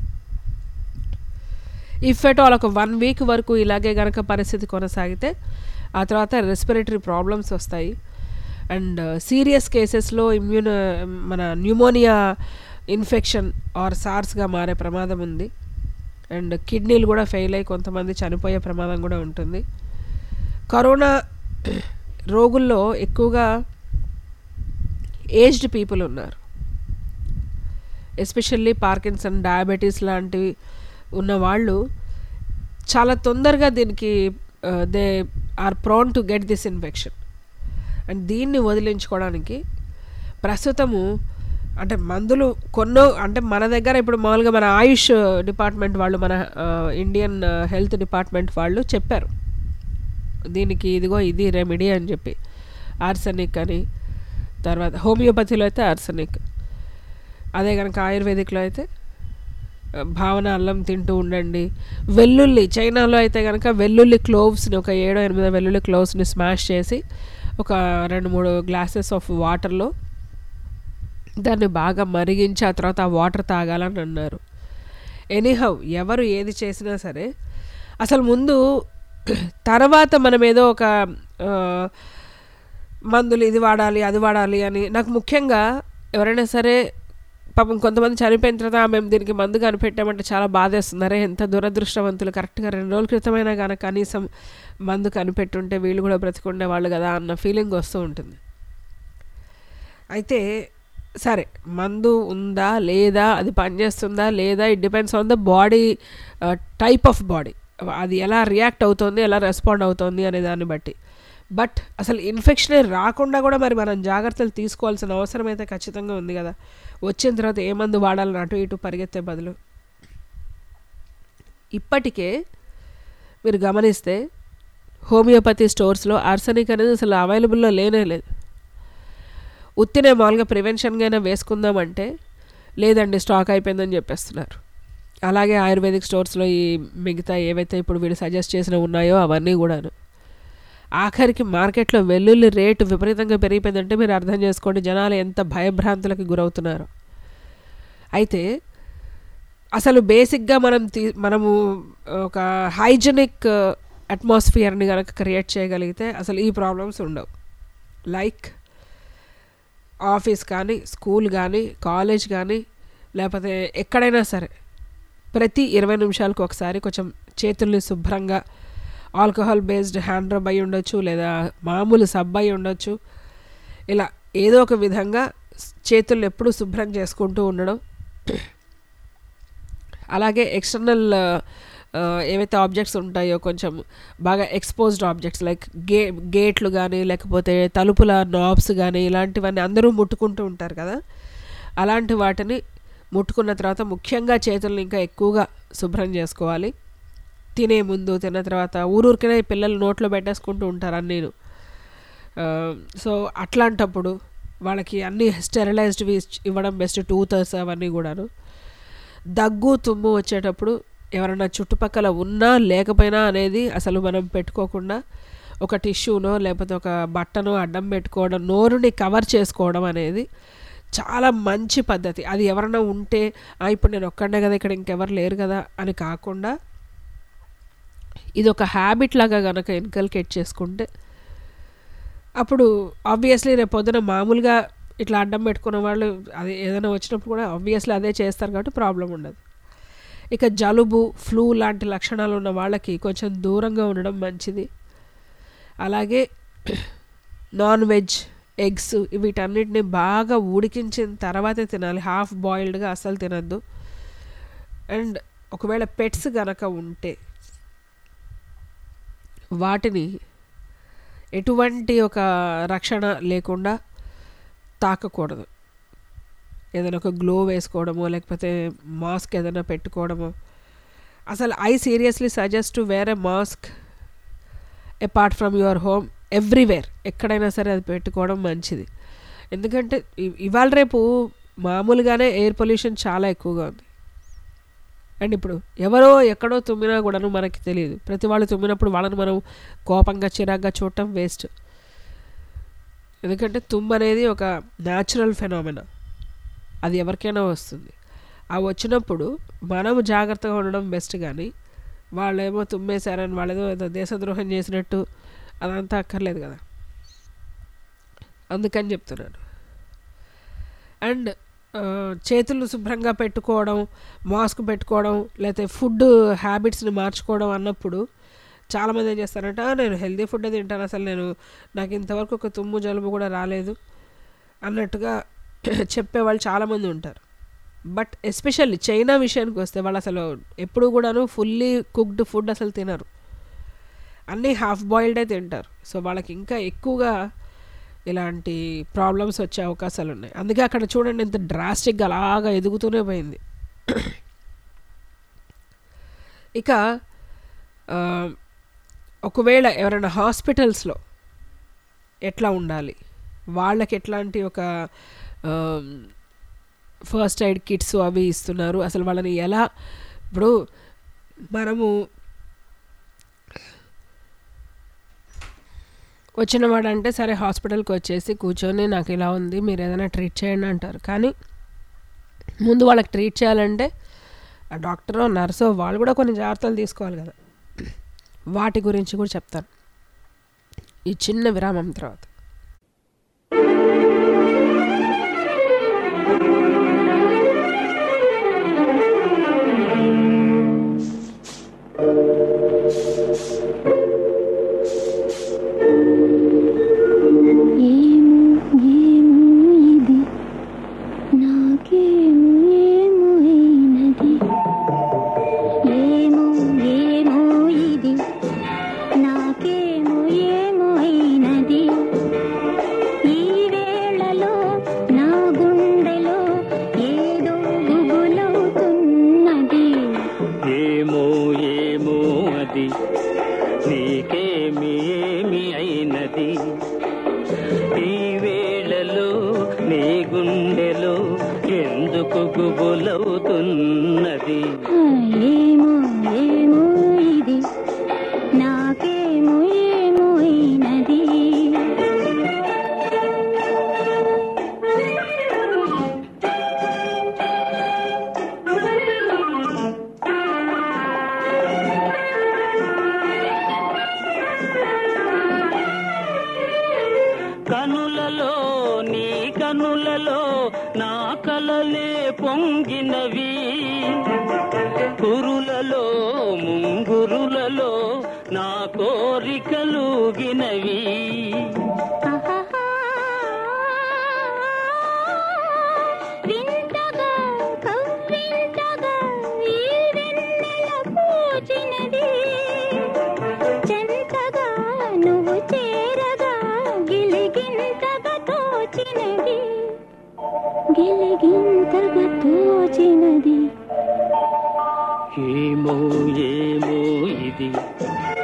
ఇఫ్ ఎట్ ఆల్ ఒక 1 వీక్ వరకు ఇలాగే కనుక పరిస్థితి కొనసాగితే ఆ తర్వాత రెస్పిరేటరీ ప్రాబ్లమ్స్ వస్తాయి. అండ్ సీరియస్ కేసెస్లో మన న్యూమోనియా ఇన్ఫెక్షన్ ఆర్ సార్స్గా మారే ప్రమాదం ఉంది. అండ్ కిడ్నీలు కూడా ఫెయిల్ అయ్యి కొంతమంది చనిపోయే ప్రమాదం కూడా ఉంటుంది. కరోనా రోగుల్లో ఎక్కువగా ఏజ్డ్ పీపుల్ ఉన్నారు. ఎస్పెషల్లీ పార్కిన్సన్, డయాబెటీస్ లాంటివి ఉన్న వాళ్ళు చాలా తొందరగా దీనికి they are prone to get this infection. And దీన్ని వదిలించుకోవడానికి ప్రస్తుతము అంటే మందులు అంటే మన దగ్గర ఇప్పుడు మామూలుగా మన ఆయుష్ డిపార్ట్మెంట్ వాళ్ళు, మన ఇండియన్ హెల్త్ డిపార్ట్మెంట్ వాళ్ళు చెప్పారు దీనికి ఇదిగో ఇది రెమెడీ అని చెప్పి. ఆర్సెనిక్ అని, తర్వాత హోమియోపతిలో అయితే ఆర్సెనిక్, అదే కనుక ఆయుర్వేదిక్లో అయితే భావన అల్లం తింటూ ఉండండి. వెల్లుల్లి, చైనాలో అయితే కనుక వెల్లుల్లి క్లోవ్స్ని, ఒక 7-8 వెల్లుల్లి క్లోవ్స్ని స్మాష్ చేసి ఒక 2-3 గ్లాసెస్ ఆఫ్ వాటర్లో దాన్ని బాగా మరిగించి ఆ తర్వాత ఆ వాటర్ తాగాలని అన్నారు. ఎనీహౌ ఎవరు ఏది చేసినా సరే అసలు ముందు తర్వాత మనం ఏదో ఒక మందులు ఇది వాడాలి అది వాడాలి అని, నాకు ముఖ్యంగా ఎవరైనా సరే పాపం కొంతమంది చనిపోయిన తర్వాత మేము దీనికి మందు కనిపెట్టామంటే చాలా బాధేస్తున్నారే, ఎంత దురదృష్టవంతులు, కరెక్ట్గా 2 రోజుల క్రితమైనా కానీ కనీసం మందు కనిపెట్టుంటే వీళ్ళు కూడా బ్రతికుండే వాళ్ళు కదా అన్న ఫీలింగ్ వస్తూ ఉంటుంది. అయితే సరే, మందు ఉందా లేదా, అది పనిచేస్తుందా లేదా, it depends on the body, type of body, అది ఎలా రియాక్ట్ అవుతుంది, ఎలా రెస్పాండ్ అవుతుంది అనే దాన్ని బట్టి. బట్ అసలు ఇన్ఫెక్షనే రాకుండా కూడా మరి మనం జాగ్రత్తలు తీసుకోవాల్సిన అవసరం అయితే ఖచ్చితంగా ఉంది కదా. వచ్చిన తర్వాత ఏ మందు వాడాలని అటు ఇటు పరిగెత్తే బదులు. ఇప్పటికే మీరు గమనిస్తే హోమియోపతి స్టోర్స్లో ఆర్సెనిక్ అనేది అసలు అవైలబుల్లో లేనే లేదు. ఉత్తినే మామూలుగా ప్రివెన్షన్గా అయినా వేసుకుందామంటే లేదండి స్టాక్ అయిపోయిందని చెప్పేస్తున్నారు. అలాగే ఆయుర్వేదిక్ స్టోర్స్లో ఈ మిగతా ఏవైతే ఇప్పుడు వీడు సజెస్ట్ చేసినవి ఉన్నాయో అవన్నీ కూడాను. ఆఖరికి మార్కెట్లో వెల్లుల్లి రేటు విపరీతంగా పెరిగిపోయిందంటే మీరు అర్థం చేసుకోండి జనాలు ఎంత భయభ్రాంతులకు గురవుతున్నారు. అయితే అసలు బేసిక్గా మనము ఒక హైజెనిక్ అట్మాస్ఫియర్ని కనుక క్రియేట్ చేయగలిగితే అసలు ఈ ప్రాబ్లమ్స్ ఉండవు. లైక్ ఆఫీస్ కానీ, స్కూల్ కానీ, కాలేజ్ కానీ, లేకపోతే ఎక్కడైనా సరే ప్రతి 20 నిమిషాలకు ఒకసారి కొంచెం చేతుల్ని శుభ్రంగా ఆల్కహాల్ బేస్డ్ హ్యాండ్ రబ్ అయి ఉండొచ్చు, లేదా మామూలు సబ్ అయి ఉండొచ్చు, ఇలా ఏదో ఒక విధంగా చేతులు ఎప్పుడూ శుభ్రం చేసుకుంటూ ఉండడం. అలాగే ఎక్స్టర్నల్ ఏవైతే ఆబ్జెక్ట్స్ ఉంటాయో కొంచెం బాగా ఎక్స్పోజ్డ్ ఆబ్జెక్ట్స్ లైక్ గేట్లు కానీ లేకపోతే తలుపుల నాబ్స్ కానీ ఇలాంటివన్నీ అందరూ ముట్టుకుంటూ ఉంటారు కదా, అలాంటి వాటిని ముట్టుకున్న తర్వాత ముఖ్యంగా చేతులను ఇంకా ఎక్కువగా శుభ్రం చేసుకోవాలి. తినే ముందు, తిన్న తర్వాత ఊరూరికనే పిల్లలు నోట్లో పెట్టేసుకుంటూ ఉంటారు అన్నీను. సో అట్లాంటప్పుడు వాళ్ళకి అన్నీ స్టెరిలైజ్డ్వి ఇవ్వడం బెస్ట్, టూతర్స్ అవన్నీ కూడాను. దగ్గు తుమ్ము వచ్చేటప్పుడు ఎవరైనా చుట్టుపక్కల ఉన్నా లేకపోయినా అనేది అసలు మనం పెట్టుకోకుండా ఒక టిష్యూనో లేకపోతే ఒక బట్టనో అడ్డం పెట్టుకోవడం, నోరుని కవర్ చేసుకోవడం అనేది చాలా మంచి పద్ధతి. అది ఎవరైనా ఉంటే ఇప్పుడు నేను ఒక్కడే కదా ఇక్కడ ఇంకెవరు లేరు కదా అని కాకుండా ఇది ఒక హ్యాబిట్ లాగా కనుక ఇన్కల్కేట్ చేసుకుంటే అప్పుడు ఆబ్వియస్లీ రేపు పొద్దున మామూలుగా ఇట్లా అడ్డం పెట్టుకున్న వాళ్ళు అది ఏదైనా వచ్చినప్పుడు కూడా ఆబ్వియస్లీ అదే చేస్తారు కాబట్టి ప్రాబ్లం ఉండదు. ఇక జలుబు, ఫ్లూ లాంటి లక్షణాలు ఉన్న వాళ్ళకి కొంచెం దూరంగా ఉండడం మంచిది. అలాగే నాన్ వెజ్, ఎగ్స్ వీటన్నిటిని బాగా ఉడికించిన తర్వాతే తినాలి, హాఫ్ బాయిల్డ్గా అస్సలు తినద్దు. అండ్ ఒకవేళ పెట్స్ గనక ఉంటే వాటిని ఎటువంటి ఒక రక్షణ లేకుండా తాకకూడదు. ఏదైనా ఒక గ్లో వేసుకోవడమో లేకపోతే మాస్క్ ఏదైనా పెట్టుకోవడమో. అసలు I seriously suggest to wear a mask apart from your home everywhere, ఎక్కడైనా సరే అది పెట్టుకోవడం మంచిది. ఎందుకంటే ఇవాళ రేపు మామూలుగానే ఎయిర్ పొల్యూషన్ చాలా ఎక్కువగా ఉంది. అండ్ ఇప్పుడు ఎవరో ఎక్కడో తుమ్మినా కూడాను మనకి తెలియదు. ప్రతి వాళ్ళు తుమ్మినప్పుడు వాళ్ళని మనం కోపంగా చిరాగ్గా చూడటం వేస్ట్. ఎందుకంటే తుమ్ము అనేది ఒక న్యాచురల్ ఫెనామినా, అది ఎవరికైనా వస్తుంది. ఆ వచ్చినప్పుడు మనము జాగ్రత్తగా ఉండడం బెస్ట్. కానీ వాళ్ళేమో తుమ్మేశారని వాళ్ళేదో దేశద్రోహం చేసినట్టు అదంతా అక్కర్లేదు కదా, అందుకని చెప్తున్నాను. అండ్ చేతులు శుభ్రంగా పెట్టుకోవడం, మాస్క్ పెట్టుకోవడం, లేకపోతే ఫుడ్ హ్యాబిట్స్ని మార్చుకోవడం అన్నప్పుడు చాలామంది ఏం చేస్తారంటే నేను హెల్దీ ఫుడ్ తింటాను, అసలు నాకు ఇంతవరకు ఒక తుమ్ము జలుబు కూడా రాలేదు అన్నట్టుగా చెప్పేవాళ్ళు చాలామంది ఉంటారు. బట్ ఎస్పెషల్లీ చైనా విషయానికి వస్తే వాళ్ళు అసలు ఎప్పుడు కూడాను ఫుల్లీ కుక్డ్ ఫుడ్ అసలు తినరు, అన్నీ హాఫ్ బాయిల్డే తింటారు. సో వాళ్ళకి ఇంకా ఎక్కువగా ఇలాంటి ప్రాబ్లమ్స్ వచ్చే అవకాశాలు ఉన్నాయి. అందుకే అక్కడ చూడండి ఎంత డ్రాస్టిక్గా అలాగా ఎదుగుతూనే పోయింది. ఇక ఒకవేళ ఎవరైనా హాస్పిటల్స్లో ఎట్లా ఉండాలి, వాళ్ళకి ఎట్లాంటి ఒక ఫస్ట్ ఎయిడ్ కిట్స్ అవి ఇస్తున్నారు, అసలు వాళ్ళని ఎలా, ఇప్పుడు మనము వచ్చినవాడంటే సరే హాస్పిటల్కి వచ్చేసి కూర్చొని నాకు ఇలా ఉంది మీరు ఏదైనా ట్రీట్ చేయండి అంటారు. కానీ ముందు వాళ్ళకి ట్రీట్ చేయాలంటే ఆ డాక్టరో నర్సో వాళ్ళు కూడా కొన్ని జాగ్రత్తలు తీసుకోవాలి కదా. వాటి గురించి కూడా చెప్తాను ఈ చిన్న విరామం తర్వాత.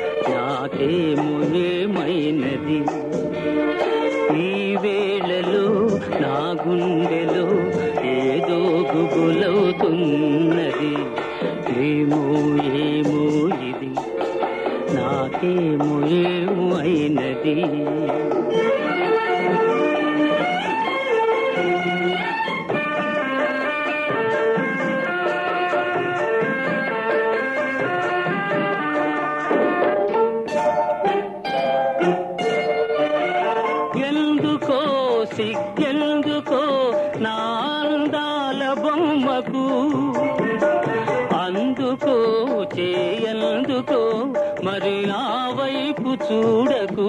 నాకేమో ఏమైనది ఈ వేళలో నా గుండెలో ఏదో గుబులవుతున్నది. ఏమో ఏమో ఇది నాకేమో ఏమో అయినది. ఎందుకో సిగ్గెందుకో నా అందాల బొమ్మకు, అందుకో చేయందుకో మరి ఆ వైపు చూడకు.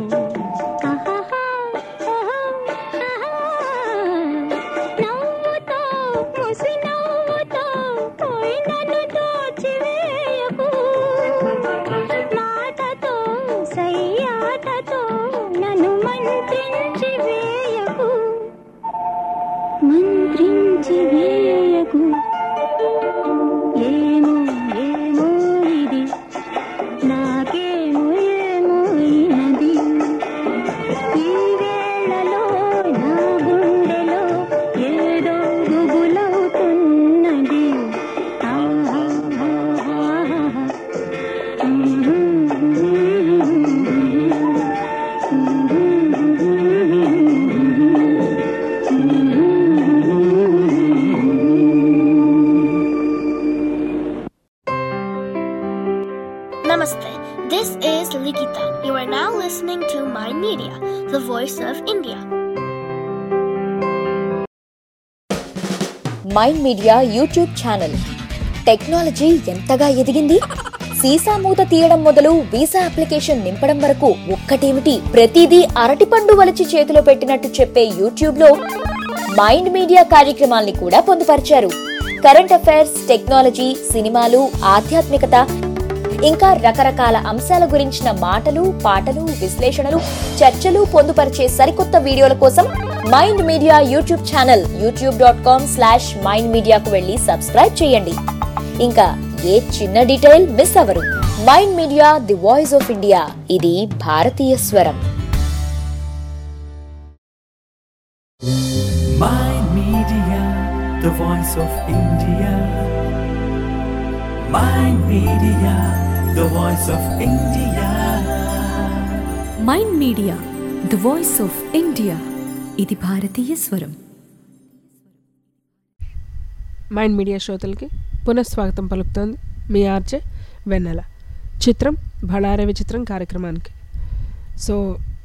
Namaste. This is Likita. You are now listening to Mind Media, the voice of India. Mind media YouTube channel. Technology ఎంతగా ఎదిగింది? సీసా మూత తీయడం మొదలు వీసా అప్లికేషన్ నింపడం వరకు ఒక్కటేమిటి, ప్రతిదీ అరటిపండు వలిచి చేతిలో పెట్టినట్టు చెప్పే యూట్యూబ్ లో మైండ్ మీడియా కార్యక్రమాల్ని కూడా పొందుపరిచారు. కరెంట్ అఫైర్స్, టెక్నాలజీ, సినిమాలు, ఆధ్యాత్మికత, ఇంకా రకరకాల అంశాల గురించిన మాటలు, పాటలు, విశ్లేషణలు, చర్చలు పొందుపరిచే సరికొత్త వీడియోల కోసం mind media YouTube channel youtube.com/mindmedia కు వెళ్లి సబ్స్క్రైబ్ చేయండి. ఇంకా ఏ చిన్న డీటెయిల్ మిస్ అవ్వరు. Mind media, the voice of India. ఇది భారతీయ స్వరం. Mind Media, the voice of India. Mind Media, the voice of India. Mind media the voice of India. ఇది భారతీయ స్వరం. మైండ్ మీడియా శ్రోతలకి పునఃస్వాగతం పలుకుతోంది మీ ఆర్జే వెన్నెల. చిత్రం బళారే విచిత్రం కార్యక్రమానికి. సో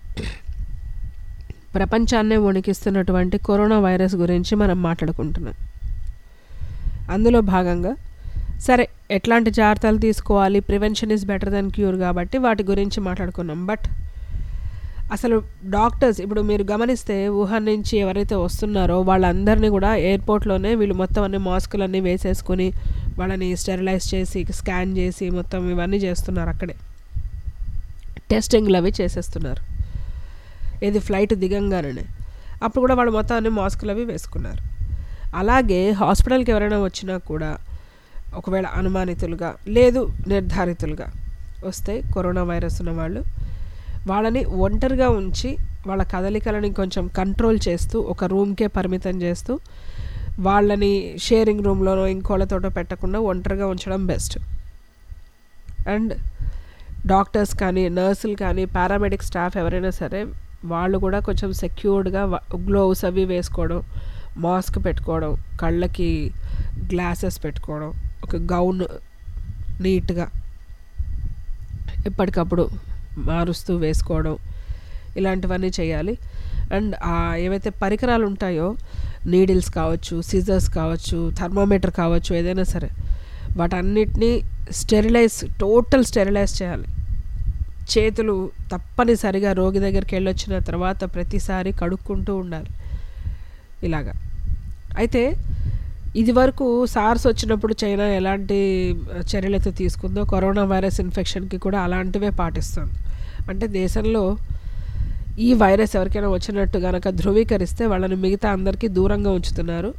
ప్రపంచాన్నే వణికిస్తున్నటువంటి కరోనా వైరస్ గురించి మనం మాట్లాడుకుంటున్నాం. అందులో భాగంగా సరే ఎట్లాంటి జాగ్రత్తలు తీసుకోవాలి, prevention is better then cure, కాబట్టి వాటి గురించి మాట్లాడుకున్నాం. బట్ అసలు డాక్టర్స్ ఇప్పుడు మీరు గమనిస్తే వుహాన్ నుంచి ఎవరైతే వస్తున్నారో వాళ్ళందరినీ కూడా ఎయిర్పోర్ట్లోనే వీళ్ళు మొత్తం అన్ని మాస్కులన్నీ వేసేసుకొని వాళ్ళని స్టెరిలైజ్ చేసి స్కాన్ చేసి మొత్తం ఇవన్నీ చేస్తున్నారు. అక్కడే టెస్టింగ్లు అవి చేసేస్తున్నారు. ఏది ఫ్లైట్ దిగంగానే అప్పుడు కూడా వాళ్ళు మొత్తం అన్ని మాస్కులు అవి వేసుకున్నారు. అలాగే హాస్పిటల్కి ఎవరైనా వచ్చినా కూడా ఒకవేళ అనుమానితులుగా లేదు నిర్ధారితులుగా వస్తే కరోనా వైరస్ ఉన్న వాళ్ళని ఒంటరిగా ఉంచి వాళ్ళ కదలికలని కొంచెం కంట్రోల్ చేస్తూ ఒక రూమ్కే పరిమితం చేస్తూ వాళ్ళని షేరింగ్ రూమ్లోనో ఇంకోళ్ళతోటో పెట్టకుండా ఒంటరిగా ఉంచడం బెస్ట్. అండ్ డాక్టర్స్ కానీ నర్సులు కానీ పారామెడిక్ స్టాఫ్ ఎవరైనా సరే వాళ్ళు కూడా కొంచెం సెక్యూర్డ్గా గ్లోవ్స్ అవి వేసుకోవడం, మాస్క్ పెట్టుకోవడం, కళ్ళకి గ్లాసెస్ పెట్టుకోవడం, ఒక గౌన్ నీట్గా ఎప్పటికప్పుడు మారుస్తూ వేసుకోవడం, ఇలాంటివన్నీ చేయాలి. అండ్ ఏవైతే పరికరాలు ఉంటాయో నీడిల్స్ కావచ్చు, సిజర్స్ కావచ్చు, థర్మోమీటర్ కావచ్చు, ఏదైనా సరే వాటన్నిటినీ టోటల్ స్టెరిలైజ్ చేయాలి. చేతులు తప్పనిసరిగా రోగి దగ్గరికి వెళ్ళొచ్చిన తర్వాత ప్రతిసారి కడుక్కుంటూ ఉండాలి ఇలాగా. అయితే ఇది వరకు సార్స్ వచ్చినప్పుడు చైనా ఎలాంటి చర్యలైతే తీసుకుందో కరోనా వైరస్ ఇన్ఫెక్షన్కి కూడా అలాంటివే పాటిస్తుంది. అంటే దేశంలో ఈ వైరస్ ఎవరికైనా వచ్చినట్టు కనుక ధృవీకరిస్తే వాళ్ళని మిగతా అందరికీ దూరంగా ఉంచుతున్నారు.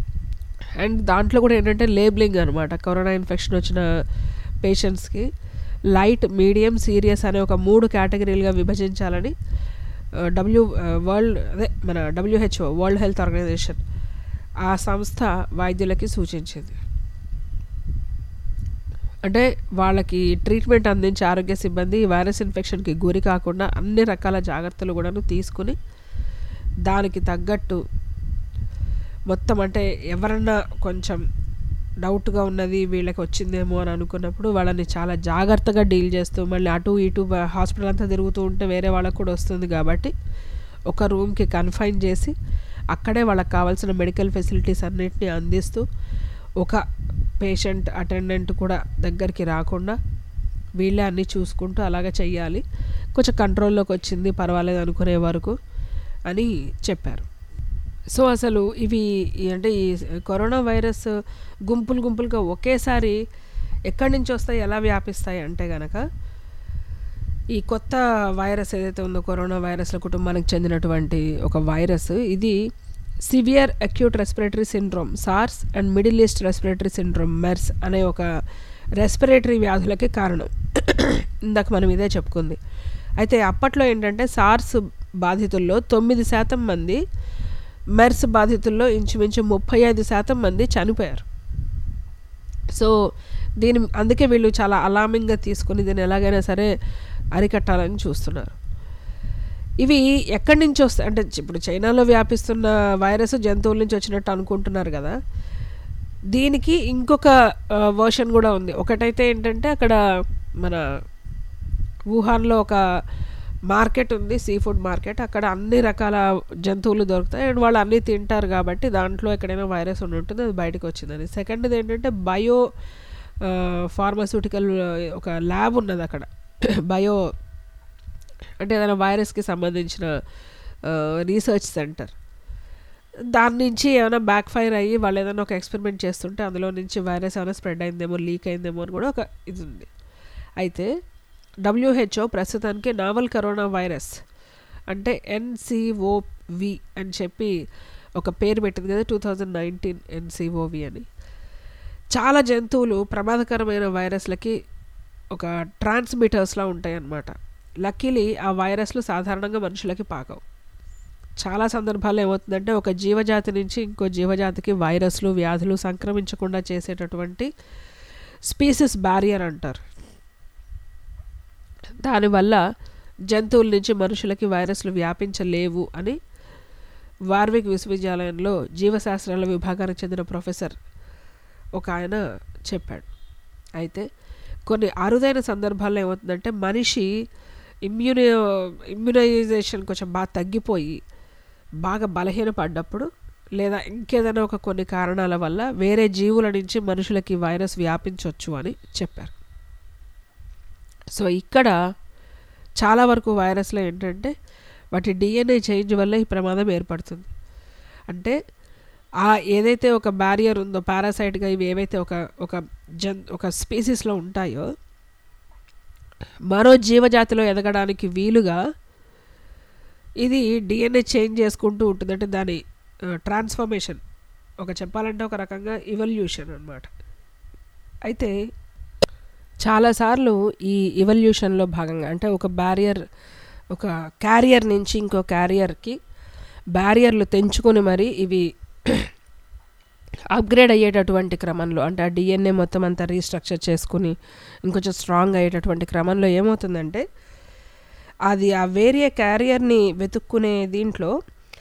అండ్ దాంట్లో కూడా ఏంటంటే లేబులింగ్ అనమాట. కరోనా ఇన్ఫెక్షన్ వచ్చిన పేషెంట్స్కి లైట్, మీడియం, సీరియస్ అనే ఒక 3 కేటగిరీలుగా విభజించాలని WHO వరల్డ్ హెల్త్ ఆర్గనైజేషన్ ఆ సంస్థ వైద్యులకి సూచించింది. అంటే వాళ్ళకి ట్రీట్మెంట్ అందించే ఆరోగ్య సిబ్బంది ఈ వైరస్ ఇన్ఫెక్షన్కి గురి కాకుండా అన్ని రకాల జాగ్రత్తలు కూడాను తీసుకుని దానికి తగ్గట్టు మొత్తం, అంటే ఎవరన్నా కొంచెం డౌట్గా ఉన్నది వీళ్ళకి వచ్చిందేమో అని అనుకున్నప్పుడు వాళ్ళని చాలా జాగ్రత్తగా డీల్ చేస్తూ, మళ్ళీ అటు ఇటు హాస్పిటల్ అంతా తిరుగుతూ ఉంటే వేరే వాళ్ళకు కూడా వస్తుంది కాబట్టి ఒక రూమ్కి కన్ఫైన్ చేసి అక్కడే వాళ్ళకి కావాల్సిన మెడికల్ ఫెసిలిటీస్ అన్నిటినీ అందిస్తూ, ఒక పేషెంట్ అటెండెంట్ కూడా దగ్గరికి రాకుండా వీళ్ళే అన్నీ చూసుకుంటూ అలాగే చెయ్యాలి. కొంచెం కంట్రోల్లోకి వచ్చింది, పర్వాలేదు అనుకునే వరకు అని చెప్పారు. సో అసలు ఇవి అంటే ఈ కరోనా వైరస్ గుంపులుగా ఒకేసారి ఎక్కడి నుంచి వస్తాయి, ఎలా వ్యాపిస్తాయి అంటే గనక, ఈ కొత్త వైరస్ ఏదైతే ఉందో కరోనా వైరస్ల కుటుంబానికి చెందినటువంటి ఒక వైరస్, ఇది severe acute respiratory syndrome SARS and middle east respiratory syndrome MERS అనే ఒక రెస్పిరేటరీ వ్యాధులకి కారణం. ఇందాక మనం ఇదే చెప్పుకుంది. అయితే అప్పట్లో ఏంటంటే సార్స్ బాధితుల్లో 9% మంది, మెర్స్ బాధితుల్లో ఇంచుమించు 35% మంది చనిపోయారు. సో అందుకే వీళ్ళు చాలా అలామింగ్గా తీసుకుని దీన్ని ఎలాగైనా సరే అరికట్టాలని చూస్తున్నారు. ఇవి ఎక్కడి నుంచి వస్తాయి అంటే, ఇప్పుడు చైనాలో వ్యాపిస్తున్న వైరస్ జంతువుల నుంచి వచ్చినట్టు అనుకుంటున్నారు కదా, దీనికి ఇంకొక వర్షన్ కూడా ఉంది. ఒకటైతే ఏంటంటే అక్కడ మన వుహాన్లో ఒక మార్కెట్ ఉంది, సీ ఫుడ్ మార్కెట్, అక్కడ అన్ని రకాల జంతువులు దొరుకుతాయి అండ్ వాళ్ళు అన్నీ తింటారు కాబట్టి దాంట్లో ఎక్కడైనా వైరస్ ఉండి ఉంటుంది, అది బయటకు వచ్చిందని. సెకండ్ది ఏంటంటే బయో ఫార్మాస్యూటికల్ ఒక ల్యాబ్ ఉన్నది అక్కడ, బయో అంటే ఏదైనా వైరస్కి సంబంధించిన రీసెర్చ్ సెంటర్. దాని నుంచి ఏమైనా బ్యాక్ ఫైర్ అయ్యి వాళ్ళు ఏదైనా ఒక ఎక్స్పెరిమెంట్ చేస్తుంటే అందులో నుంచి వైరస్ ఏమైనా స్ప్రెడ్ అయిందేమో, లీక్ అయిందేమో అని కూడా ఒక ఇది ఉంది. అయితే WHO ప్రస్తుతానికి నావల్ కరోనా వైరస్ అంటే NCOV అని చెప్పి ఒక పేరు పెట్టింది కదా, 2019 NCOV అని. చాలా జంతువులు ప్రమాదకరమైన వైరస్లకి ఒక ట్రాన్స్మిటర్స్లా ఉంటాయి అన్నమాట. లక్కీలీ ఆ వైరస్లు సాధారణంగా మనుషులకి పాకవు. చాలా సందర్భాల్లో ఏమవుతుందంటే ఒక జీవజాతి నుంచి ఇంకో జీవజాతికి వైరస్లు, వ్యాధులు సంక్రమించకుండా చేసేటటువంటి స్పీసీస్ బ్యారియర్ అంటారు. దానివల్ల జంతువుల నుంచి మనుషులకి వైరస్లు వ్యాపించలేవు అని వార్విక్ విశ్వవిద్యాలయంలో జీవశాస్త్రాల విభాగానికి చెందిన ప్రొఫెసర్ ఒక ఆయన చెప్పాడు. అయితే కొన్ని అరుదైన సందర్భాల్లో ఏమవుతుందంటే మనిషి ఇమ్యునైజేషన్ కొంచెం బాగా తగ్గిపోయి బాగా బలహీనపడ్డప్పుడు, లేదా ఇంకేదైనా ఒక కొన్ని కారణాల వల్ల వేరే జీవుల నుంచి మనుషులకి వైరస్ వ్యాపించవచ్చు అని చెప్పారు. సో ఇక్కడ చాలా వరకు వైరస్లో ఏంటంటే వాటి DNA చేంజ్ వల్ల ఈ ప్రమాదం ఏర్పడుతుంది. అంటే ఏదైతే ఒక బ్యారియర్ ఉందో పారాసైట్గా ఇవి ఏవైతే ఒక స్పీసీస్లో ఉంటాయో మరో జీవజాతిలో ఎదగడానికి వీలుగా ఇది DNA చేంజ్ చేసుకుంటూ ఉంటుంది. అంటే దాని ట్రాన్స్ఫర్మేషన్, చెప్పాలంటే ఒక రకంగా ఇవల్యూషన్ అన్నమాట. అయితే చాలాసార్లు ఈ ఇవల్యూషన్లో భాగంగా అంటే ఒక క్యారియర్ నుంచి ఇంకో క్యారియర్కి బ్యారియర్లు తెంచుకొని మరి ఇవి అప్గ్రేడ్ అయ్యేటటువంటి క్రమంలో, అంటే ఆ DNA మొత్తం అంతా రీస్ట్రక్చర్ చేసుకుని ఇంకొంచెం స్ట్రాంగ్ అయ్యేటటువంటి క్రమంలో ఏమవుతుందంటే అది ఆ వేరే క్యారియర్ని వెతుక్కునే దీంట్లో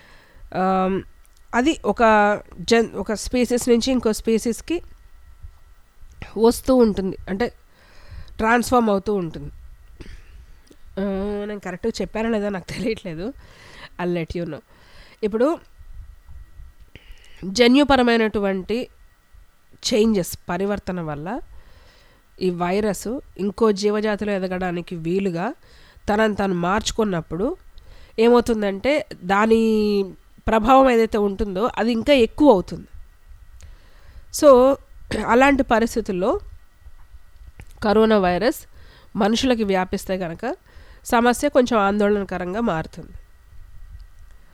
అది ఒక స్పీసీస్ నుంచి ఇంకో స్పీసీస్కి వస్తూ ఉంటుంది, అంటే ట్రాన్స్ఫార్మ్ అవుతూ ఉంటుంది. నేను కరెక్ట్గా చెప్పానో లేదో నాకు తెలియట్లేదు, ఐల్ లెట్ యు నో. ఇప్పుడు జన్యుపరమైనటువంటి చేంజెస్, పరివర్తన వల్ల ఈ వైరస్ ఇంకో జీవజాతిలో ఎదగడానికి వీలుగా తనని తాను మార్చుకున్నప్పుడు ఏమవుతుందంటే దాని ప్రభావం ఏదైతే ఉంటుందో అది ఇంకా ఎక్కువ అవుతుంది. సో అలాంటి పరిస్థితుల్లో కరోనా వైరస్ మనుషులకి వ్యాపిస్తే కనుక సమస్య కొంచెం ఆందోళనకరంగా మారుతుంది.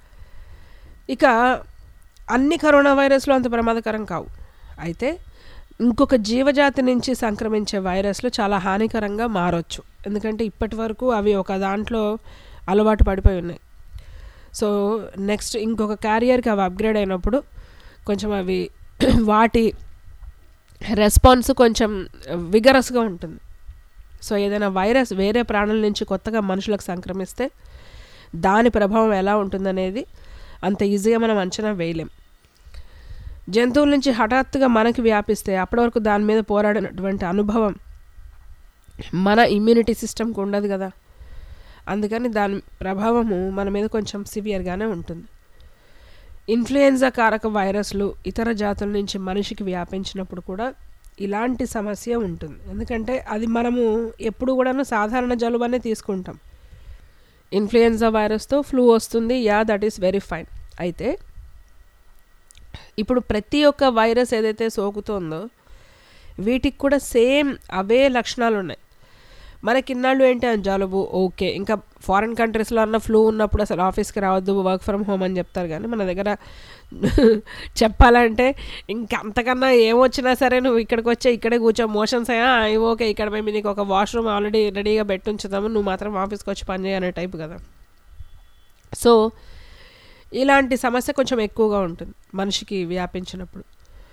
ఇక అన్ని కరోనా వైరస్లు అంత ప్రమాదకరం కావు. అయితే ఇంకొక జీవజాతి నుంచి సంక్రమించే వైరస్లు చాలా హానికరంగా మారొచ్చు. ఎందుకంటే ఇప్పటి వరకు అవి ఒక దాంట్లో అలవాటు పడిపోయి ఉన్నాయి. సో నెక్స్ట్ ఇంకొక క్యారియర్కి అవి అప్గ్రేడ్ అయినప్పుడు కొంచెం అవి వాటి రెస్పాన్స్ కొంచెం విగరస్గా ఉంటుంది. సో ఏదైనా వైరస్ వేరే ప్రాణుల నుంచి కొత్తగా మనుషులకు సంక్రమిస్తే దాని ప్రభావం ఎలా ఉంటుందనేది అంత ఈజీగా మనం అంచనా వేయలేం. జంతువుల నుంచి హఠాత్తుగా మనకి వ్యాపిస్తే అప్పటి వరకు దాని మీద పోరాడినటువంటి అనుభవం మన ఇమ్యూనిటీ సిస్టమ్కి ఉండదు కదా. అందుకని దాని ప్రభావము మన మీద కొంచెం సివియర్గానే ఉంటుంది. ఇన్ఫ్లుయెన్జా కారక వైరస్లు ఇతర జాతుల నుంచి మనిషికి వ్యాపించినప్పుడు కూడా ఇలాంటి సమస్య ఉంటుంది. ఎందుకంటే అది మనము ఎప్పుడు కూడాను సాధారణ జలుబనే తీసుకుంటాం. ఇన్ఫ్లుయెన్జా వైరస్తో ఫ్లూ వస్తుంది, yeah that is very fine. అయితే ఇప్పుడు ప్రతి ఒక్క వైరస్ ఏదైతే సోకుతుందో వీటికి కూడా సేమ్ అవే లక్షణాలు ఉన్నాయి. మనకి ఇన్నాళ్ళు ఏంటి అని జలుబు ఓకే, ఇంకా ఫారిన్ కంట్రీస్లో అన్న ఫ్లూ ఉన్నప్పుడు అసలు ఆఫీస్కి రావద్దు, వర్క్ ఫ్రమ్ హోమ్ అని చెప్తారు. కానీ మన దగ్గర చెప్పాలంటే ఇంకా అంతకన్నా ఏమొచ్చినా సరే నువ్వు ఇక్కడికి వచ్చే ఇక్కడే కూర్చో, మోషన్స్ అయినా ఓకే, ఇక్కడ మేము నీకు ఒక వాష్రూమ్ ఆల్రెడీ రెడీగా పెట్టుంచుతాము, నువ్వు మాత్రం ఆఫీస్కి వచ్చి పని చేయనే టైపు కదా. సో ఇలాంటి సమస్య కొంచెం ఎక్కువగా ఉంటుంది మనిషికి వ్యాపించినప్పుడు.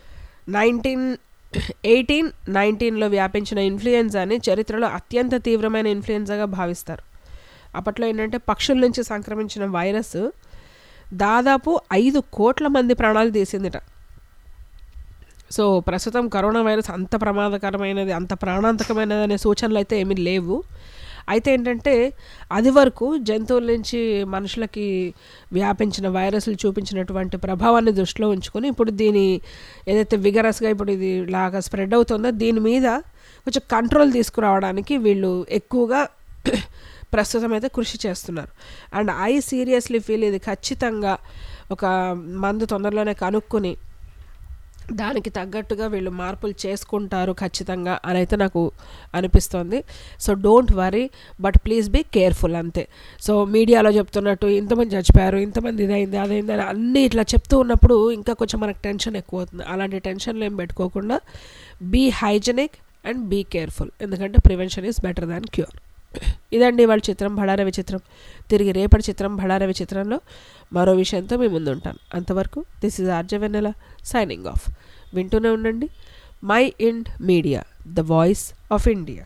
1918-19లో వ్యాపించిన ఇన్ఫ్లుయెన్జాని చరిత్రలో అత్యంత తీవ్రమైన ఇన్ఫ్లుయెన్జాగా భావిస్తారు. అప్పట్లో ఏంటంటే పక్షుల నుంచి సంక్రమించిన వైరస్ దాదాపు 5 కోట్ల మంది ప్రాణాలు తీసిందిట. సో ప్రస్తుతం కరోనా వైరస్ అంత ప్రమాదకరమైనది, అంత ప్రాణాంతకమైనది అనే సూచనలు అయితే ఏమీ లేవు. అయితే ఏంటంటే అది వరకు జంతువుల నుంచి మనుషులకి వ్యాపించిన వైరస్లు చూపించినటువంటి ప్రభావాన్ని దృష్టిలో ఉంచుకొని ఇప్పుడు దీని ఏదైతే విగరస్గా ఇప్పుడు ఇది లాగా స్ప్రెడ్ అవుతుందో దీని మీద కొంచెం కంట్రోల్ తీసుకురావడానికి వీళ్ళు ఎక్కువగా ప్రస్తుతం అయితే కృషి చేస్తున్నారు. అండ్ ఐ సీరియస్లీ ఫీల్ ఇది ఖచ్చితంగా ఒక మందు తొందరలోనే కనుక్కొని దానికి తగ్గట్టుగా వీళ్ళు మార్పులు చేసుకుంటారు ఖచ్చితంగా అని అయితే నాకు అనిపిస్తోంది. So don't worry, but please be careful అంతే. సో మీడియాలో చెప్తున్నట్టు ఇంతమంది చచ్చిపోయారు, ఇంతమంది ఇదైంది అదైంది అని అన్నీ ఇట్లా చెప్తూ ఉన్నప్పుడు ఇంకా కొంచెం మనకు టెన్షన్ ఎక్కువ అవుతుంది. అలాంటి టెన్షన్లు ఏం పెట్టుకోకుండా be hygienic and be careful, ఎందుకంటే prevention is better than cure. ఇదండి వాళ్ళ చిత్రం బళార విచిత్రం. తిరిగి రేపటి చిత్రం బళార విచిత్రంలో మరో విషయంతో మీ ముందు ఉంటాను. అంతవరకు this is RJ Vennela signing off. వింటూనే ఉండండి mind media, the voice of India.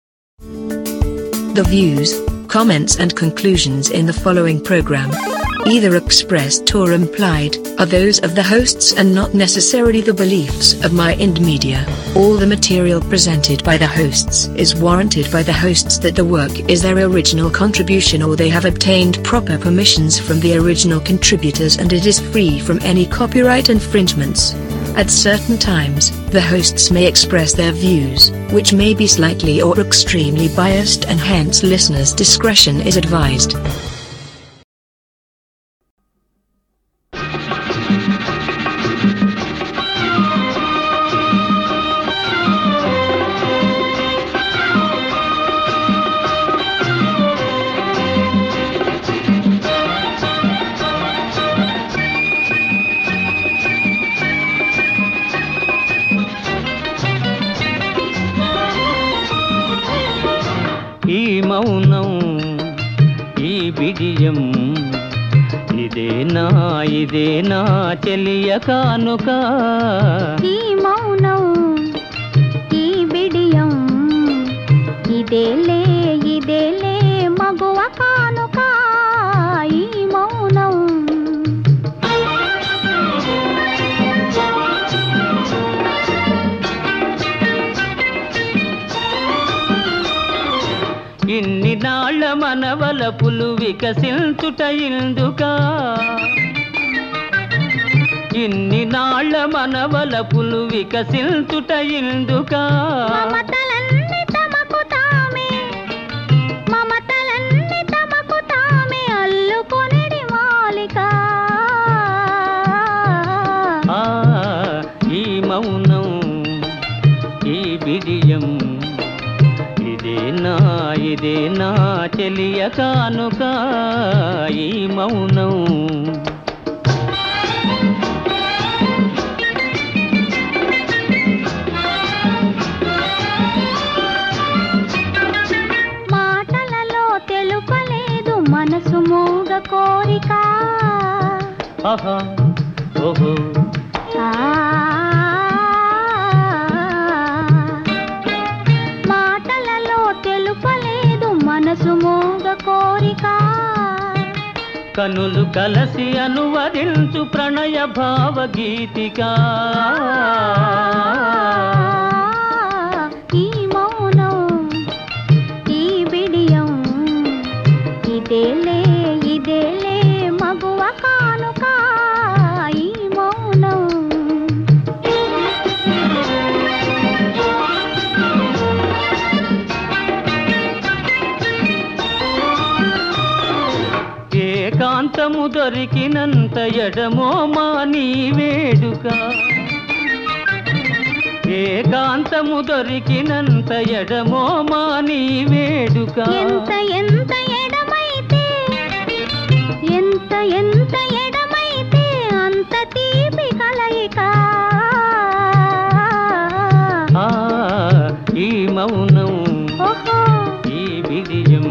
The views, comments and conclusions in the following program, either expressed or implied, are those of the hosts and not necessarily the beliefs of My Ind Media. All the material presented by the hosts is warranted by the hosts that the work is their original contribution or they have obtained proper permissions from the original contributors and it is free from any copyright infringements. At certain times, the hosts may express their views, which may be slightly or extremely biased and hence listeners' discretion is advised. మౌనం ఈ బిడియం ఇదేనా చెలియ కానుక. ఈ మౌనం ఈ బిడియం ఇదేలే మగువ కానుక. ఈ మౌనం ఇన్ని నాళ్ళ మనవలపులు వికసించుట ఇందుకా, ఇన్ని నాళ్ళ మనవలపులు వికసించుట ఇందుకా. మమతలన్నీ తమకు తామే అల్లుకొనిడి మాలిక. ఈ మౌనం ఈ బిడియం ఇదేనా చెలియ కానుక. ఈ మౌనం కోరిక ఆహా ఓహో మాటలలో తెలుపలేదు మనసు మోగ కోరిక కనులు కలసి అనువదించు ప్రణయ భావగీతిక ఈ మౌనం ఈ బిడియం ఇదేలే ఇదేలే మగువ కానుక ఈ మౌనం ఏకాంతము దొరికినంత ఎడమో మాని వేడుక ఏకాంతము దొరికినంత ఎడమో మాని వేడుక ఎంత ఎంత ఎడమైతే ఎంత ఎంత ఎడమైతే అంత తీపి కలయిక ఈ మౌనం ఓహో ఈ విజయం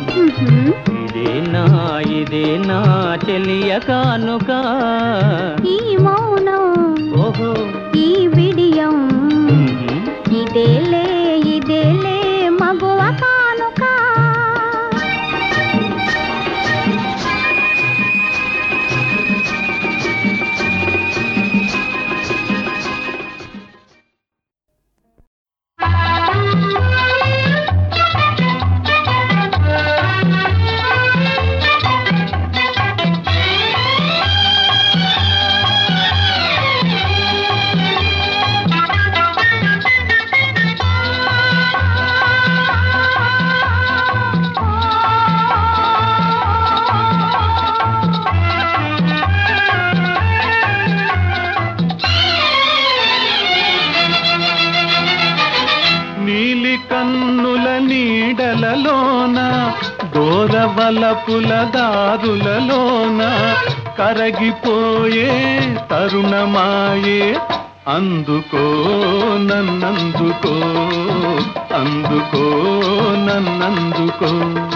ఇదేనా చెలియ కానుక ఈ మౌనం ఓహో ఈ బిడియం ఇదేలే ఇదేలే మగువ కానుక నీడలలోన దూరవలపుల దారులలోన కరగిపోయే తరుణమాయే అందుకో నన్నందుకో అందుకో నన్నందుకో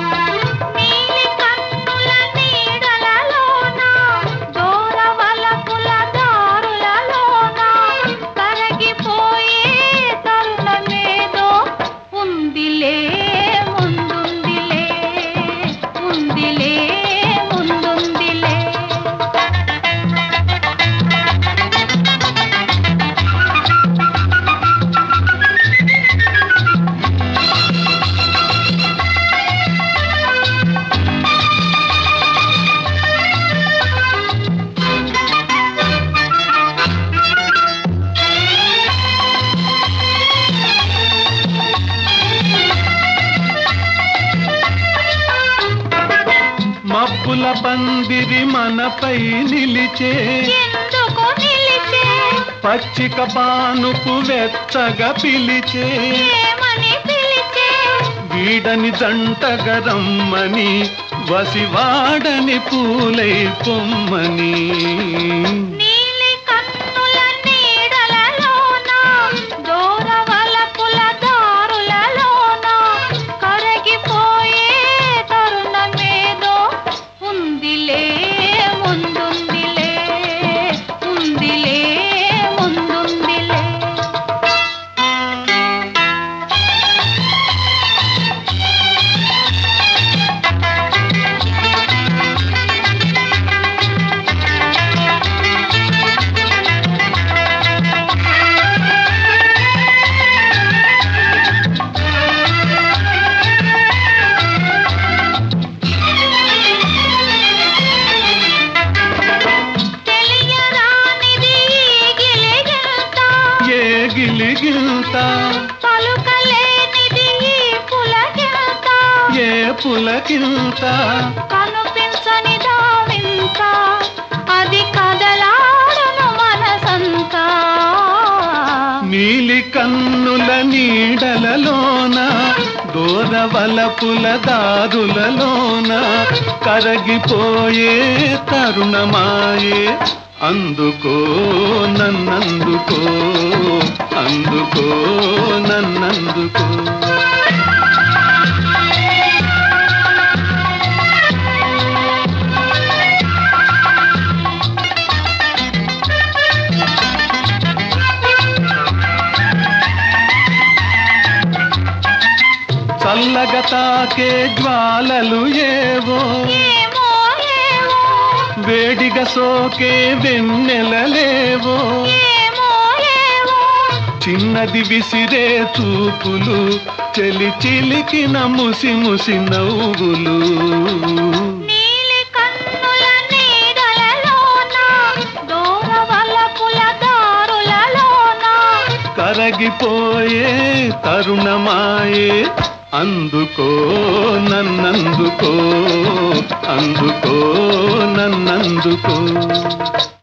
మబ్బుల పందిరి మనపై నిలిచే పచ్చిక పానుపు వెచ్చగా పిలిచే వీడని జంటగా రమ్మని వసివాడని పూలై పొమ్మని పులకింత కనుపించని దావింత అది కదలాడును మనసంతా నీలి కన్నుల నీడలలోన దూరవలపుల దారులలోన కరగిపోయే తరుణమాయే అందుకో నన్నందుకో అందుకో నన్నందుకో తాకే జ్వాలలు ఏవో, వేడిగా సోకే వెన్నెలలేవో, చిన్నది విసిరే చూపులు, చెలి చిలికిన ముసి ముసి నవ్వులు. నీలి కన్నుల నీడలలోన, దూర వలపుల దారులలోన, కరగిపోయే తరుణమాయే, అందుకో నన్నందుకో, అందుకో నన్నందుకో.